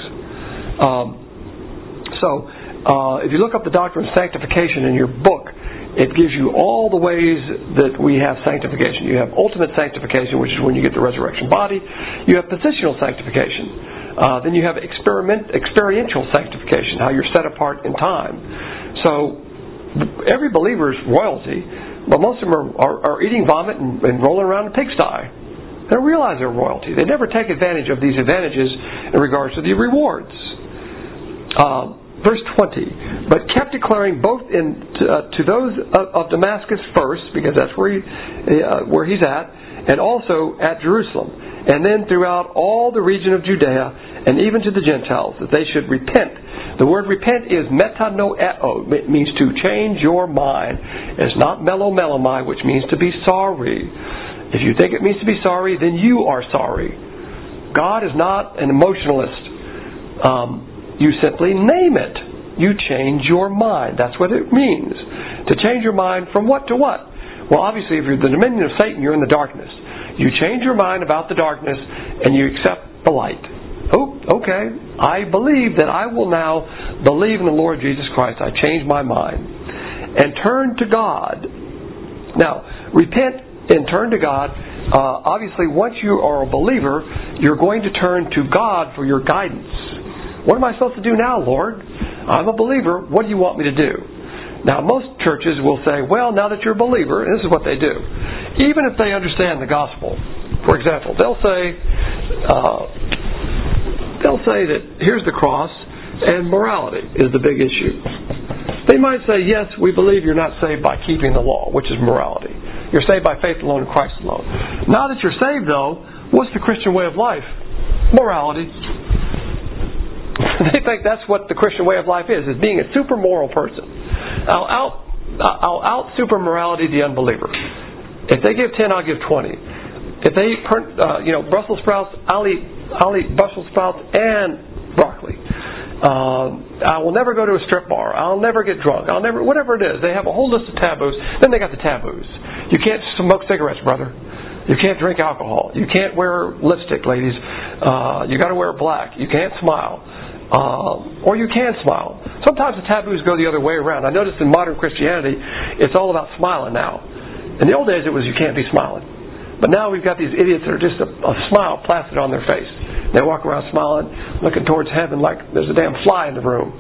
If you look up the doctrine of sanctification in your book, it gives you all the ways that we have sanctification. You have ultimate sanctification, which is when you get the resurrection body. You have positional sanctification. Then you have experiential sanctification, how you're set apart in time. So every believer is royalty, but most of them are eating vomit and rolling around in a pigsty. They don't realize they're royalty. They never take advantage of these advantages in regards to the rewards. Verse 20, but kept declaring both to those of Damascus first, because that's where he's at, and also at Jerusalem, and then throughout all the region of Judea, and even to the Gentiles, that they should repent. The word repent is metanoeo. It means to change your mind. It's not melomelomai, which means to be sorry. If you think it means to be sorry, then you are sorry. God is not an emotionalist. You simply name it. You change your mind. That's what it means. To change your mind from what to what? Well, obviously, if you're the dominion of Satan, you're in the darkness. You change your mind about the darkness and you accept the light. Oh, okay. I believe that I will now believe in the Lord Jesus Christ. I change my mind. And turn to God. Now, repent and turn to God. Obviously, once you are a believer, you're going to turn to God for your guidance. What am I supposed to do now, Lord? I'm a believer. What do you want me to do? Now, most churches will say, well, now that you're a believer, and this is what they do. Even if they understand the gospel, for example, they'll say that here's the cross, and morality is the big issue. They might say, yes, we believe you're not saved by keeping the law, which is morality. You're saved by faith alone in Christ alone. Now that you're saved, though, what's the Christian way of life? Morality. They think that's what the Christian way of life is being a super moral person. I'll out super morality the unbeliever. If they give 10, I'll give 20. If they eat Brussels sprouts, I'll eat Brussels sprouts and broccoli. I will never go to a strip bar. I'll never get drunk. Whatever it is. They have a whole list of taboos. Then they got the taboos. You can't smoke cigarettes, brother. You can't drink alcohol. You can't wear lipstick, ladies. You got to wear black. You can't smile. Or you can smile. Sometimes the taboos go the other way around. I notice in modern Christianity, it's all about smiling now. In the old days, it was you can't be smiling. But now we've got these idiots that are just a smile plastered on their face. They walk around smiling, looking towards heaven like there's a damn fly in the room.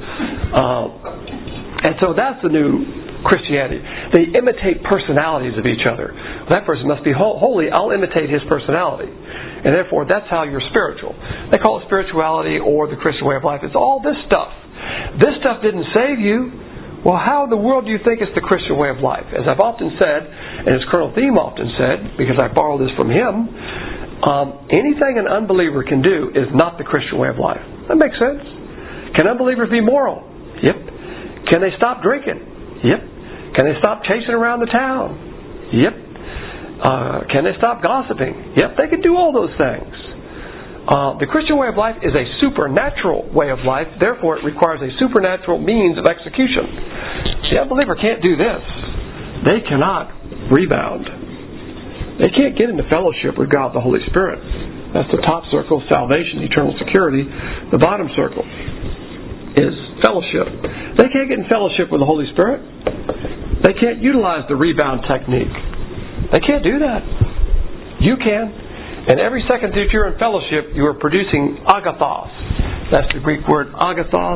And so that's the new Christianity. They imitate personalities of each other. Well, that person must be holy. I'll imitate his personality. And therefore, that's how you're spiritual. They call it spirituality or the Christian way of life. It's all this stuff. This stuff didn't save you. Well, how in the world do you think it's the Christian way of life? As I've often said, and as Colonel Thiem often said, because I borrow this from him, anything an unbeliever can do is not the Christian way of life. That makes sense. Can unbelievers be moral? Yep. Can they stop drinking? Yep. Can they stop chasing around the town? Yep. Can they stop gossiping? Yep, they can do all those things. The Christian way of life is a supernatural way of life. Therefore, it requires a supernatural means of execution. The unbeliever can't do this. They cannot rebound. They can't get into fellowship with God the Holy Spirit. That's the top circle, salvation, eternal security. The bottom circle is fellowship. They can't get in fellowship with the Holy Spirit. They can't utilize the rebound technique. They can't do that. You can. And every second that you're in fellowship, you are producing agathos. That's the Greek word agathos.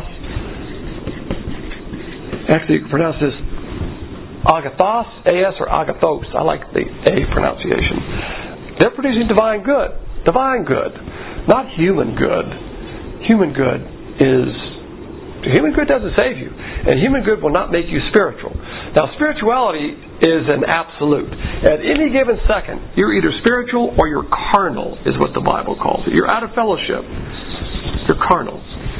Actually, you can pronounce this agathos, A-S, or agathos. I like the A pronunciation. They're producing divine good. Divine good. Not human good. Human good doesn't save you. And human good will not make you spiritual. Now, spirituality is an absolute. At any given second, you're either spiritual or you're carnal, is what the Bible calls it. You're out of fellowship. You're carnal.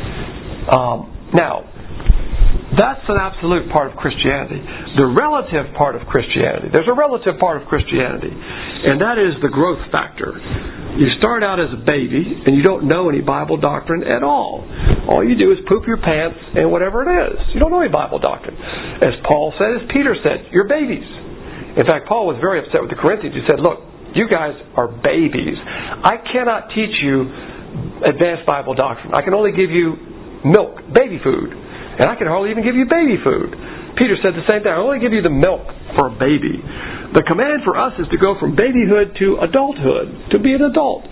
Now, that's an absolute part of Christianity. The relative part of Christianity, there's a relative part of Christianity, and that is the growth factor. You start out as a baby, and you don't know any Bible doctrine at all. All you do is poop your pants and whatever it is. You don't know any Bible doctrine. As Paul said, as Peter said, you're babies. In fact, Paul was very upset with the Corinthians. He said, look, you guys are babies. I cannot teach you advanced Bible doctrine. I can only give you milk, baby food. And I can hardly even give you baby food. Peter said the same thing. I only give you the milk for a baby. The command for us is to go from babyhood to adulthood, to be an adult.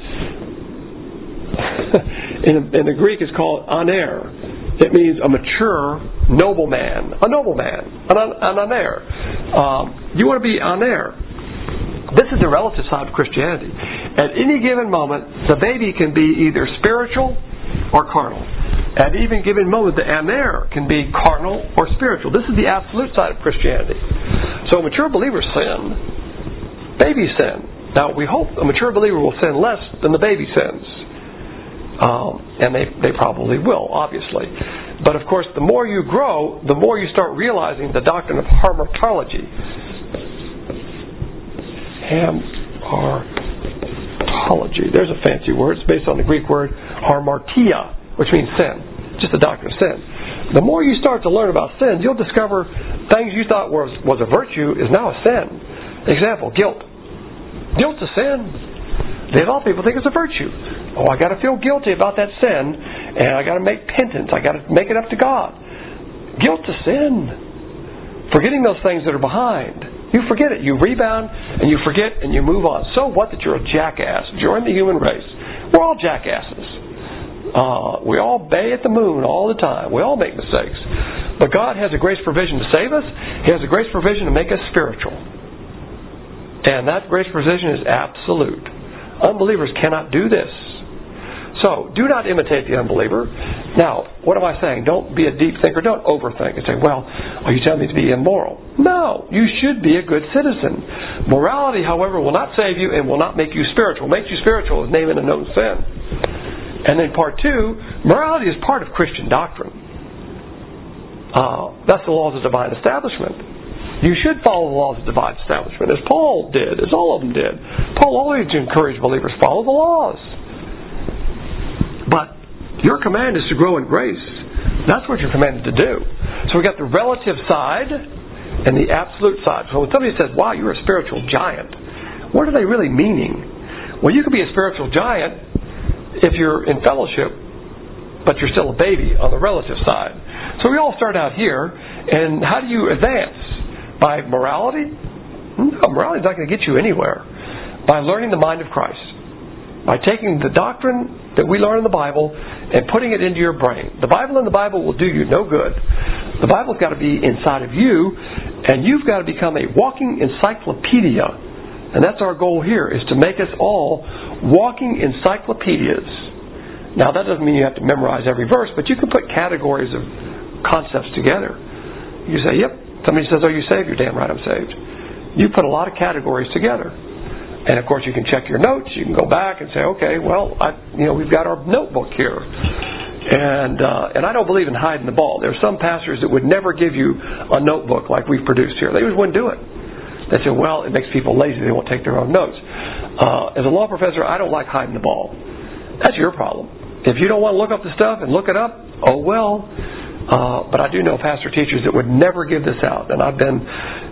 In the Greek, it's called aner. It means a mature nobleman. A nobleman. An aner. You want to be aner. This is the relative side of Christianity. At any given moment, the baby can be either spiritual or carnal. At any given moment, the aner can be carnal or spiritual. This is the absolute side of Christianity. So mature believers sin. Babies sin. Now, we hope a mature believer will sin less than the baby sins. And they probably will, obviously. But of course, the more you grow, the more you start realizing the doctrine of hamartology. Hamartology. There's a fancy word. It's based on the Greek word hamartia, which means sin. Just the doctrine of sin. The more you start to learn about sins, you'll discover things you thought was a virtue is now a sin. Example, guilt. Guilt's a sin. A lot of people think it's a virtue. Oh, I got to feel guilty about that sin, and I got to make penance. I got to make it up to God. Guilt's a sin. Forgetting those things that are behind. You forget it. You rebound, and you forget, and you move on. So what that you're a jackass? Join the human race. We're all jackasses. We all bay at the moon all the time. We all make mistakes. But God has a grace provision to save us. He has a grace provision to make us spiritual. And that grace provision is absolute. Unbelievers cannot do this. So, do not imitate the unbeliever. Now, what am I saying? Don't be a deep thinker. Don't overthink and say, well, are you telling me to be immoral? No, you should be a good citizen. Morality, however, will not save you and will not make you spiritual. Make you spiritual is naming a known sin. And then part 2, morality is part of Christian doctrine. That's the laws of divine establishment. You should follow the laws of divine establishment, as Paul did, as all of them did. Paul always encouraged believers to follow the laws. But your command is to grow in grace. That's what you're commanded to do. So we've got the relative side and the absolute side. So when somebody says, wow, you're a spiritual giant, what are they really meaning? Well, you could be a spiritual giant if you're in fellowship, but you're still a baby on the relative side. So we all start out here, and how do you advance? By morality? No, morality is not going to get you anywhere. By learning the mind of Christ. By taking the doctrine that we learn in the Bible and putting it into your brain. The Bible in the Bible will do you no good. The Bible's got to be inside of you, and you've got to become a walking encyclopedia. And that's our goal here, is to make us all walking encyclopedias. Now, that doesn't mean you have to memorize every verse, but you can put categories of concepts together. You say, yep. Somebody says, are you saved? You're damn right I'm saved. You put a lot of categories together. And, of course, you can check your notes. You can go back and say, okay, well, we've got our notebook here. And I don't believe in hiding the ball. There are some pastors that would never give you a notebook like we've produced here. They just wouldn't do it. They say, well, it makes people lazy. They won't take their own notes. As a law professor, I don't like hiding the ball. That's your problem. If you don't want to look up the stuff and look it up, oh well. But I do know pastor teachers that would never give this out. And I've been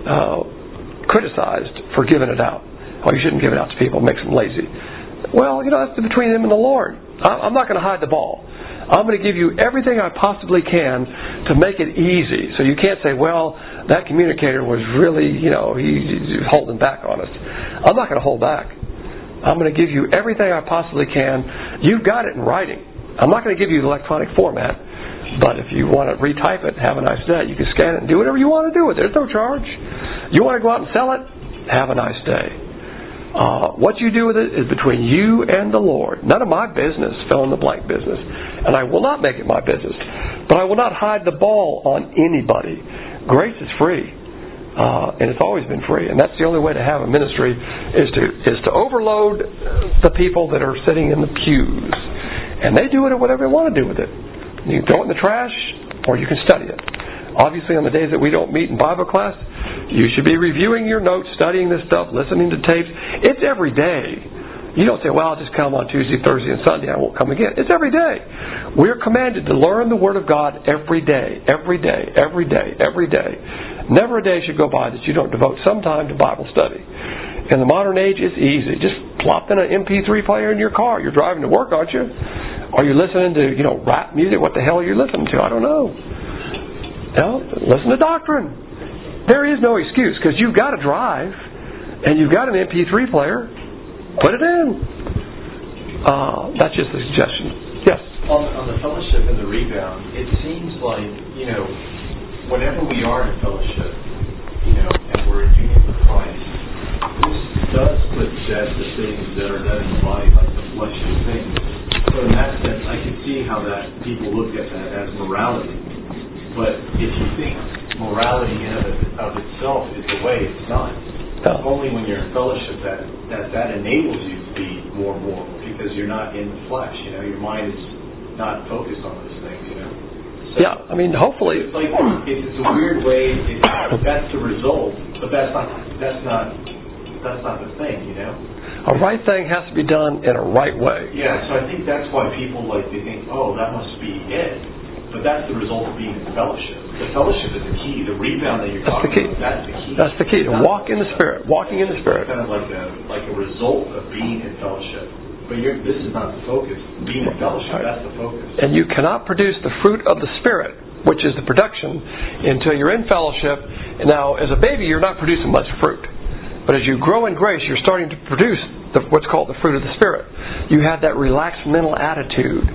criticized for giving it out. Oh, you shouldn't give it out to people. It makes them lazy. Well, that's between them and the Lord. I'm not going to hide the ball. I'm going to give you everything I possibly can to make it easy. So you can't say, well, that communicator was really, he's holding back on us. I'm not going to hold back. I'm going to give you everything I possibly can. You've got it in writing. I'm not going to give you the electronic format. But if you want to retype it, have a nice day. You can scan it and do whatever you want to do with it. There's no charge. You want to go out and sell it? Have a nice day. What you do with it is between you and the Lord. None of my business, fill in the blank business. And I will not make it my business. But I will not hide the ball on anybody. Grace is free. And it's always been free. And that's the only way to have a ministry is to overload the people that are sitting in the pews. And they do it whatever they want to do with it. You can throw it in the trash or you can study it. Obviously, on the days that we don't meet in Bible class, you should be reviewing your notes, studying this stuff, listening to tapes. It's every day. You don't say, well, I'll just come on Tuesday, Thursday, and Sunday. I won't come again. It's every day. We're commanded to learn the Word of God every day, every day, every day, every day. Never a day should go by that you don't devote some time to Bible study. In the modern age, it's easy. Just plop in an MP3 player in your car. You're driving to work, aren't you? Are you listening to, rap music? What the hell are you listening to? I don't know. Listen to doctrine. There is no excuse because you've got to drive and you've got an MP3 player. Put it in. That's just a suggestion. Yes? On the fellowship and the rebound, it seems like, whenever we are in fellowship, and we're in union with Christ, this does put to death the things that are done in the body, like the fleshly things. So in that sense, I can see how that people look at that as morality. But if you think morality in of itself is the way, it's not. It's only when you're in fellowship that enables you to be more moral because you're not in the flesh. Your mind is not focused on those things. So yeah, hopefully. It's like it's a weird way. That's the result, but that's not the thing. A right thing has to be done in a right way. Yeah, so I think that's why people they think, oh, that must be it. But that's the result of being in fellowship. The fellowship is the key. The rebound that you're talking about, that's the key. That's the key, to walk in the Spirit. Walking in the Spirit. It's kind of like a result of being in fellowship. But this is not the focus. Being in fellowship, right. That's the focus. And you cannot produce the fruit of the Spirit, which is the production, until you're in fellowship. And now, as a baby, you're not producing much fruit. But as you grow in grace, you're starting to produce what's called the fruit of the Spirit. You have that relaxed mental attitude.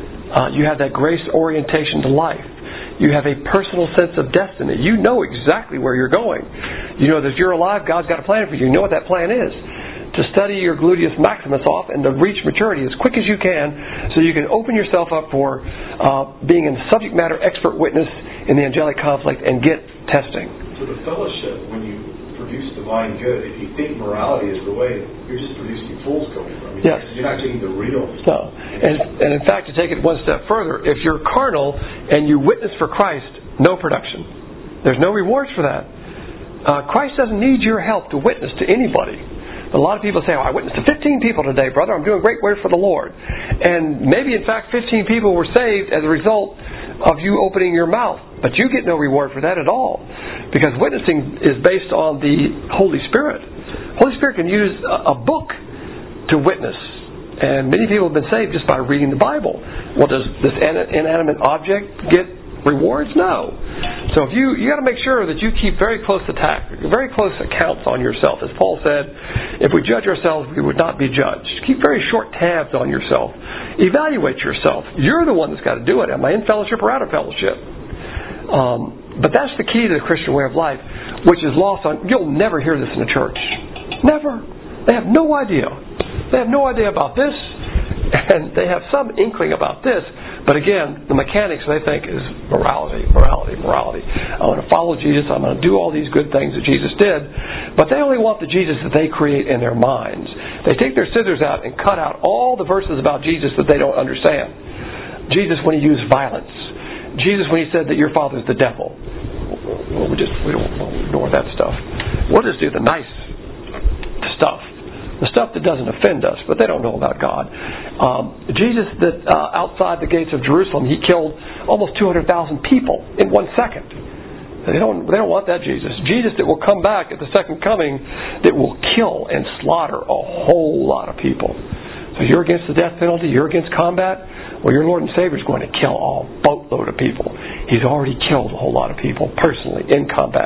You have that grace orientation to life. You have a personal sense of destiny. You know exactly where you're going. You know that if you're alive, God's got a plan for you. You know what that plan is. To study your gluteus maximus off and to reach maturity as quick as you can so you can open yourself up for being a subject matter expert witness in the angelic conflict and get testing. So the fellowship, when you produce divine good, if you think morality is the way, you're just producing fool's gold. Yes. You're not getting the real. No. And in fact, to take it one step further, if you're carnal and you witness for Christ, no production. There's no rewards for that. Christ doesn't need your help to witness to anybody. But a lot of people say, I witnessed to 15 people today, brother. I'm doing great work for the Lord. And maybe, in fact, 15 people were saved as a result of you opening your mouth. But you get no reward for that at all. Because witnessing is based on the Holy Spirit. Holy Spirit can use a book to witness. And many people have been saved just by reading the Bible. Well, does this inanimate object get rewards? No. So if you got to make sure that you keep very close accounts on yourself. As Paul said, if we judge ourselves, we would not be judged. Keep very short tabs on yourself. Evaluate yourself. You're the one that's got to do it. Am I in fellowship or out of fellowship? But that's the key to the Christian way of life, which is lost on. You'll never hear this in a church. Never. They have no idea. They have no idea about this, and they have some inkling about this. But again, the mechanics they think is morality. I want to follow Jesus. I'm going to do all these good things that Jesus did. But they only want the Jesus that they create in their minds. They take their scissors out and cut out all the verses about Jesus that they don't understand. Jesus when he used violence. Jesus when he said that your father's the devil. Well, we don't ignore that stuff. We'll just do the nice stuff. The stuff that doesn't offend us, but they don't know about God. Jesus, that outside the gates of Jerusalem, he killed almost 200,000 people in 1 second. They don't want that Jesus. Jesus that will come back at the second coming, that will kill and slaughter a whole lot of people. So you're against the death penalty, you're against combat. Well, your Lord and Savior is going to kill a boatload of people. He's already killed a whole lot of people personally in combat.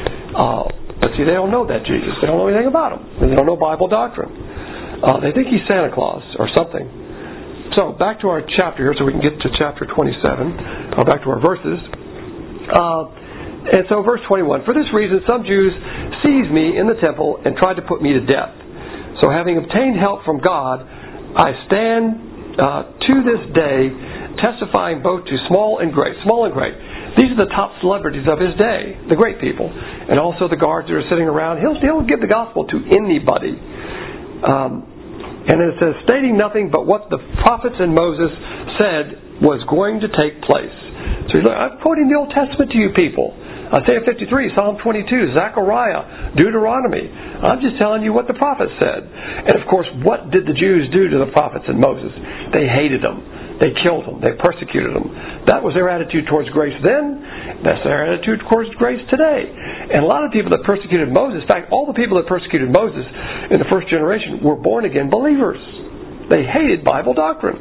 But see, they don't know that Jesus. They don't know anything about him. They don't know Bible doctrine. They think he's Santa Claus or something. So, back to our chapter here so we can get to chapter 27. Back to our verses. And so, verse 21. For this reason, some Jews seized me in the temple and tried to put me to death. So, having obtained help from God, I stand to this day testifying both to small and great. Small and great. These are the top celebrities of his day, the great people, and also the guards that are sitting around. He'll give the gospel to anybody. And it says, stating nothing but what the prophets and Moses said was going to take place. So I'm quoting the Old Testament to you people. Isaiah 53, Psalm 22, Zechariah, Deuteronomy. I'm just telling you what the prophets said. And of course, what did the Jews do to the prophets and Moses? They hated them. They killed them. They persecuted them. That was their attitude towards grace then. That's their attitude towards grace today. And a lot of people that persecuted Moses, in fact, all the people that persecuted Moses in the first generation were born-again believers. They hated Bible doctrine.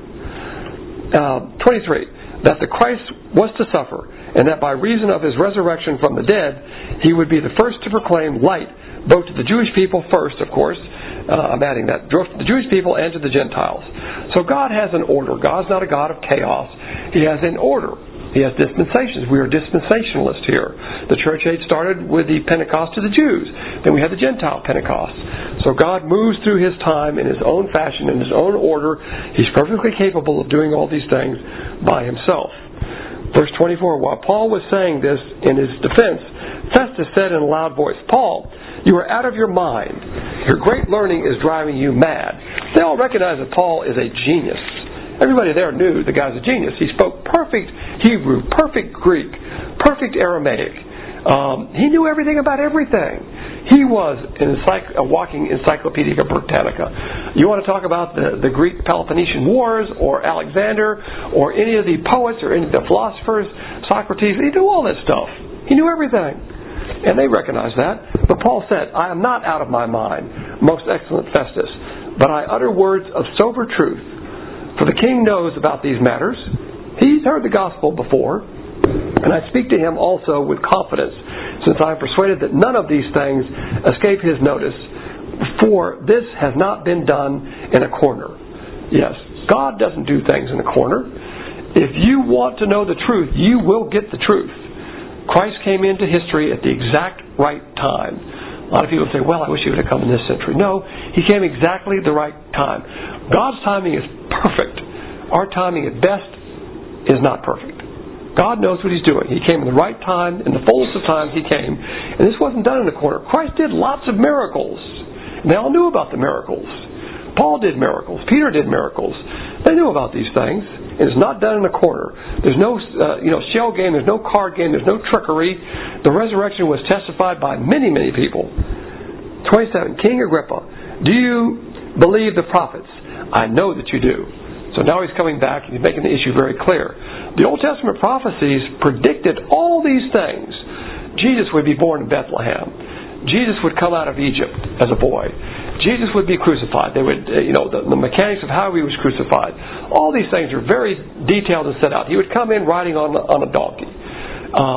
23, that the Christ was to suffer, and that by reason of his resurrection from the dead, he would be the first to proclaim light, both to the Jewish people first, of course. I'm adding that. The Jewish people and to the Gentiles. So God has an order. God's not a God of chaos. He has an order. He has dispensations. We are dispensationalists here. The church age started with the Pentecost to the Jews. Then we had the Gentile Pentecost. So God moves through his time in his own fashion, in his own order. He's perfectly capable of doing all these things by himself. Verse 24, while Paul was saying this in his defense, Festus said in a loud voice, Paul, you are out of your mind. Your great learning is driving you mad. They all recognize that Paul is a genius. Everybody there knew the guy's a genius. He spoke perfect Hebrew, perfect Greek, perfect Aramaic. He knew everything about everything. He was a walking Encyclopedia Britannica. You want to talk about the Greek Peloponnesian Wars or Alexander or any of the poets or any of the philosophers, Socrates, he knew all that stuff. He knew everything. And they recognized that. But Paul said, I am not out of my mind, most excellent Festus, but I utter words of sober truth. For the king knows about these matters. He's heard the gospel before, and I speak to him also with confidence, since I am persuaded that none of these things escape his notice, for this has not been done in a corner. Yes, God doesn't do things in a corner. If you want to know the truth, you will get the truth. Christ came into history at the exact right time. A lot of people say, well, I wish he would have come in this century. No, he came exactly the right time. God's timing is perfect. Our timing at best is not perfect. God knows what he's doing. He came in the right time. In the fullness of time, he came. And this wasn't done in a corner. Christ did lots of miracles. And they all knew about the miracles. Paul did miracles. Peter did miracles. They knew about these things. It is not done in a corner. There's no shell game. There's no card game. There's no trickery. The resurrection was testified by many, many people. 27. King Agrippa, do you believe the prophets? I know that you do. So now he's coming back and he's making the issue very clear. The Old Testament prophecies predicted all these things. Jesus would be born in Bethlehem. Jesus would come out of Egypt as a boy. Jesus would be crucified. They would, the mechanics of how he was crucified. All these things are very detailed and set out. He would come in riding on a donkey.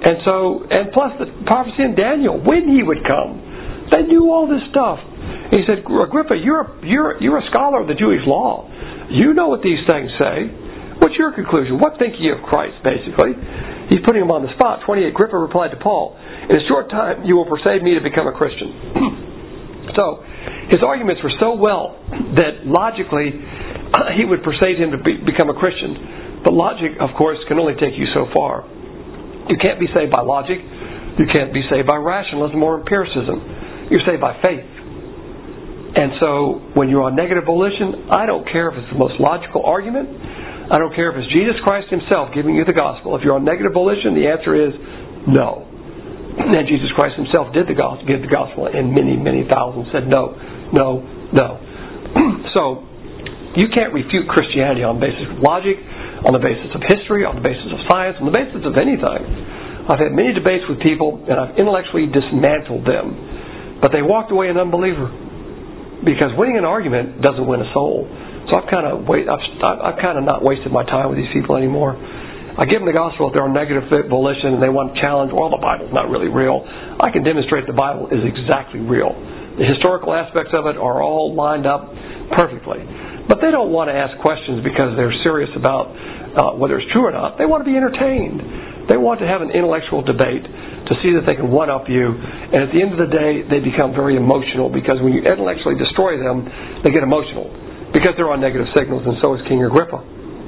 And plus the prophecy in Daniel, when he would come. They knew all this stuff. He said, Agrippa, you're a scholar of the Jewish law. You know what these things say. What's your conclusion? What think ye of Christ, basically? He's putting him on the spot. 28, Agrippa replied to Paul, in a short time you will persuade me to become a Christian. So, his arguments were so well that logically he would persuade him to become a Christian. But logic, of course, can only take you so far. You can't be saved by logic. You can't be saved by rationalism or empiricism. You're saved by faith. And so, when you're on negative volition, I don't care if it's the most logical argument. I don't care if it's Jesus Christ Himself giving you the gospel. If you're on negative volition, the answer is no. And Jesus Christ Himself did give the gospel, and many, many thousands said no, no, no. So, you can't refute Christianity on the basis of logic, on the basis of history, on the basis of science, on the basis of anything. I've had many debates with people, and I've intellectually dismantled them. But they walked away an unbeliever. Because winning an argument doesn't win a soul. So I've kind of not wasted my time with these people anymore. I give them the gospel if they're on negative volition and they want to challenge, well, the Bible's not really real. I can demonstrate the Bible is exactly real. The historical aspects of it are all lined up perfectly. But they don't want to ask questions because they're serious about whether it's true or not. They want to be entertained. They want to have an intellectual debate to see that they can one-up you. And at the end of the day, they become very emotional because when you intellectually destroy them, they get emotional because they're on negative signals, and so is King Agrippa.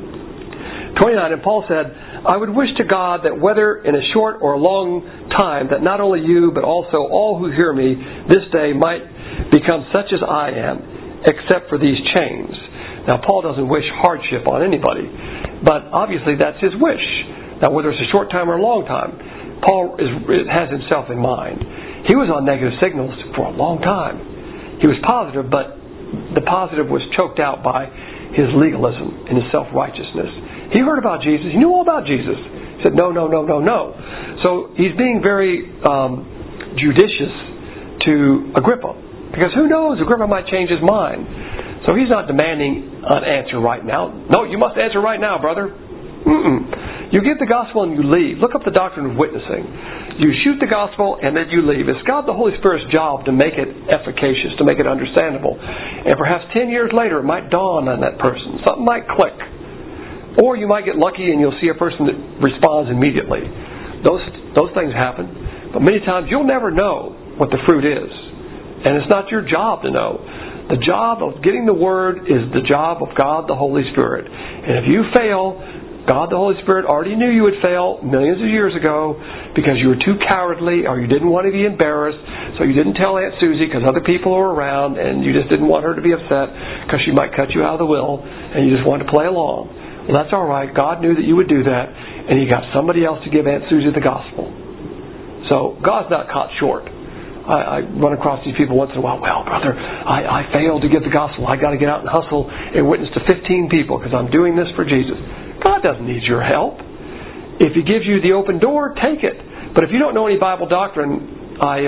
29, and Paul said, I would wish to God that whether in a short or a long time, that not only you, but also all who hear me this day might become such as I am, except for these chains. Now, Paul doesn't wish hardship on anybody, but obviously that's his wish. Now, whether it's a short time or a long time, Paul has himself in mind. He was on negative signals for a long time. He was positive, but the positive was choked out by his legalism and his self-righteousness. He heard about Jesus. He knew all about Jesus. He said, no, no, no, no, no. So he's being very judicious to Agrippa. Because who knows, Agrippa might change his mind. So he's not demanding an answer right now. No, you must answer right now, brother. You give the gospel and you leave. Look up the doctrine of witnessing. You shoot the gospel and then you leave. It's God the Holy Spirit's job to make it efficacious, to make it understandable. And perhaps 10 years later it might dawn on that person. Something might click. Or you might get lucky and you'll see a person that responds immediately. Those things happen. But many times you'll never know what the fruit is. And it's not your job to know. The job of getting the Word is the job of God the Holy Spirit. And if you fail, God the Holy Spirit already knew you would fail millions of years ago because you were too cowardly or you didn't want to be embarrassed, so you didn't tell Aunt Susie because other people were around and you just didn't want her to be upset because she might cut you out of the will and you just wanted to play along. Well, that's all right. God knew that you would do that, and He got somebody else to give Aunt Susie the gospel. So God's not caught short. I run across these people once in a while. Well, brother, I failed to give the gospel. I got to get out and hustle and witness to 15 people because I'm doing this for Jesus. God doesn't need your help. If He gives you the open door, take it. But if you don't know any Bible doctrine, I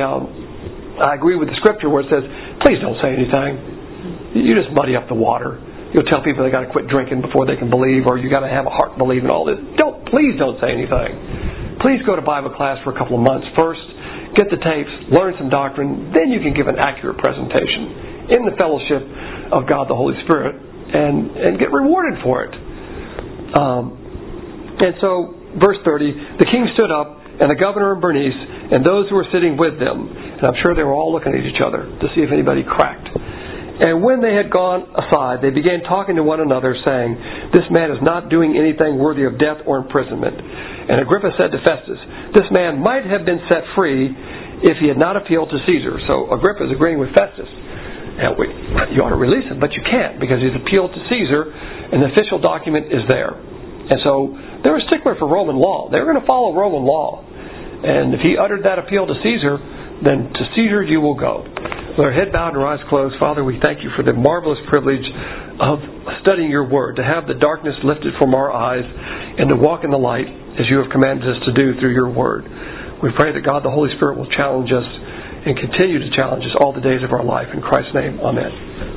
agree with the Scripture where it says, please don't say anything. You just muddy up the water. You'll tell people they got to quit drinking before they can believe, or you got to have a heart believe in all this. Please don't say anything. Please go to Bible class for a couple of months first. Get the tapes, learn some doctrine, then you can give an accurate presentation in the fellowship of God the Holy Spirit and get rewarded for it. And so, verse 30, the king stood up, and the governor and Bernice, and those who were sitting with them, and I'm sure they were all looking at each other to see if anybody cracked. And when they had gone aside, they began talking to one another, saying, this man is not doing anything worthy of death or imprisonment. And Agrippa said to Festus, this man might have been set free if he had not appealed to Caesar. So Agrippa is agreeing with Festus. Now, you ought to release him, but you can't because he's appealed to Caesar and the official document is there. And so they're a stickler for Roman law. They're going to follow Roman law. And if he uttered that appeal to Caesar, then to Caesar you will go. With our head bowed and our eyes closed, Father, we thank you for the marvelous privilege of studying your word, to have the darkness lifted from our eyes and to walk in the light as you have commanded us to do through your word. We pray that God the Holy Spirit will challenge us and continue to challenge us all the days of our life. In Christ's name, amen.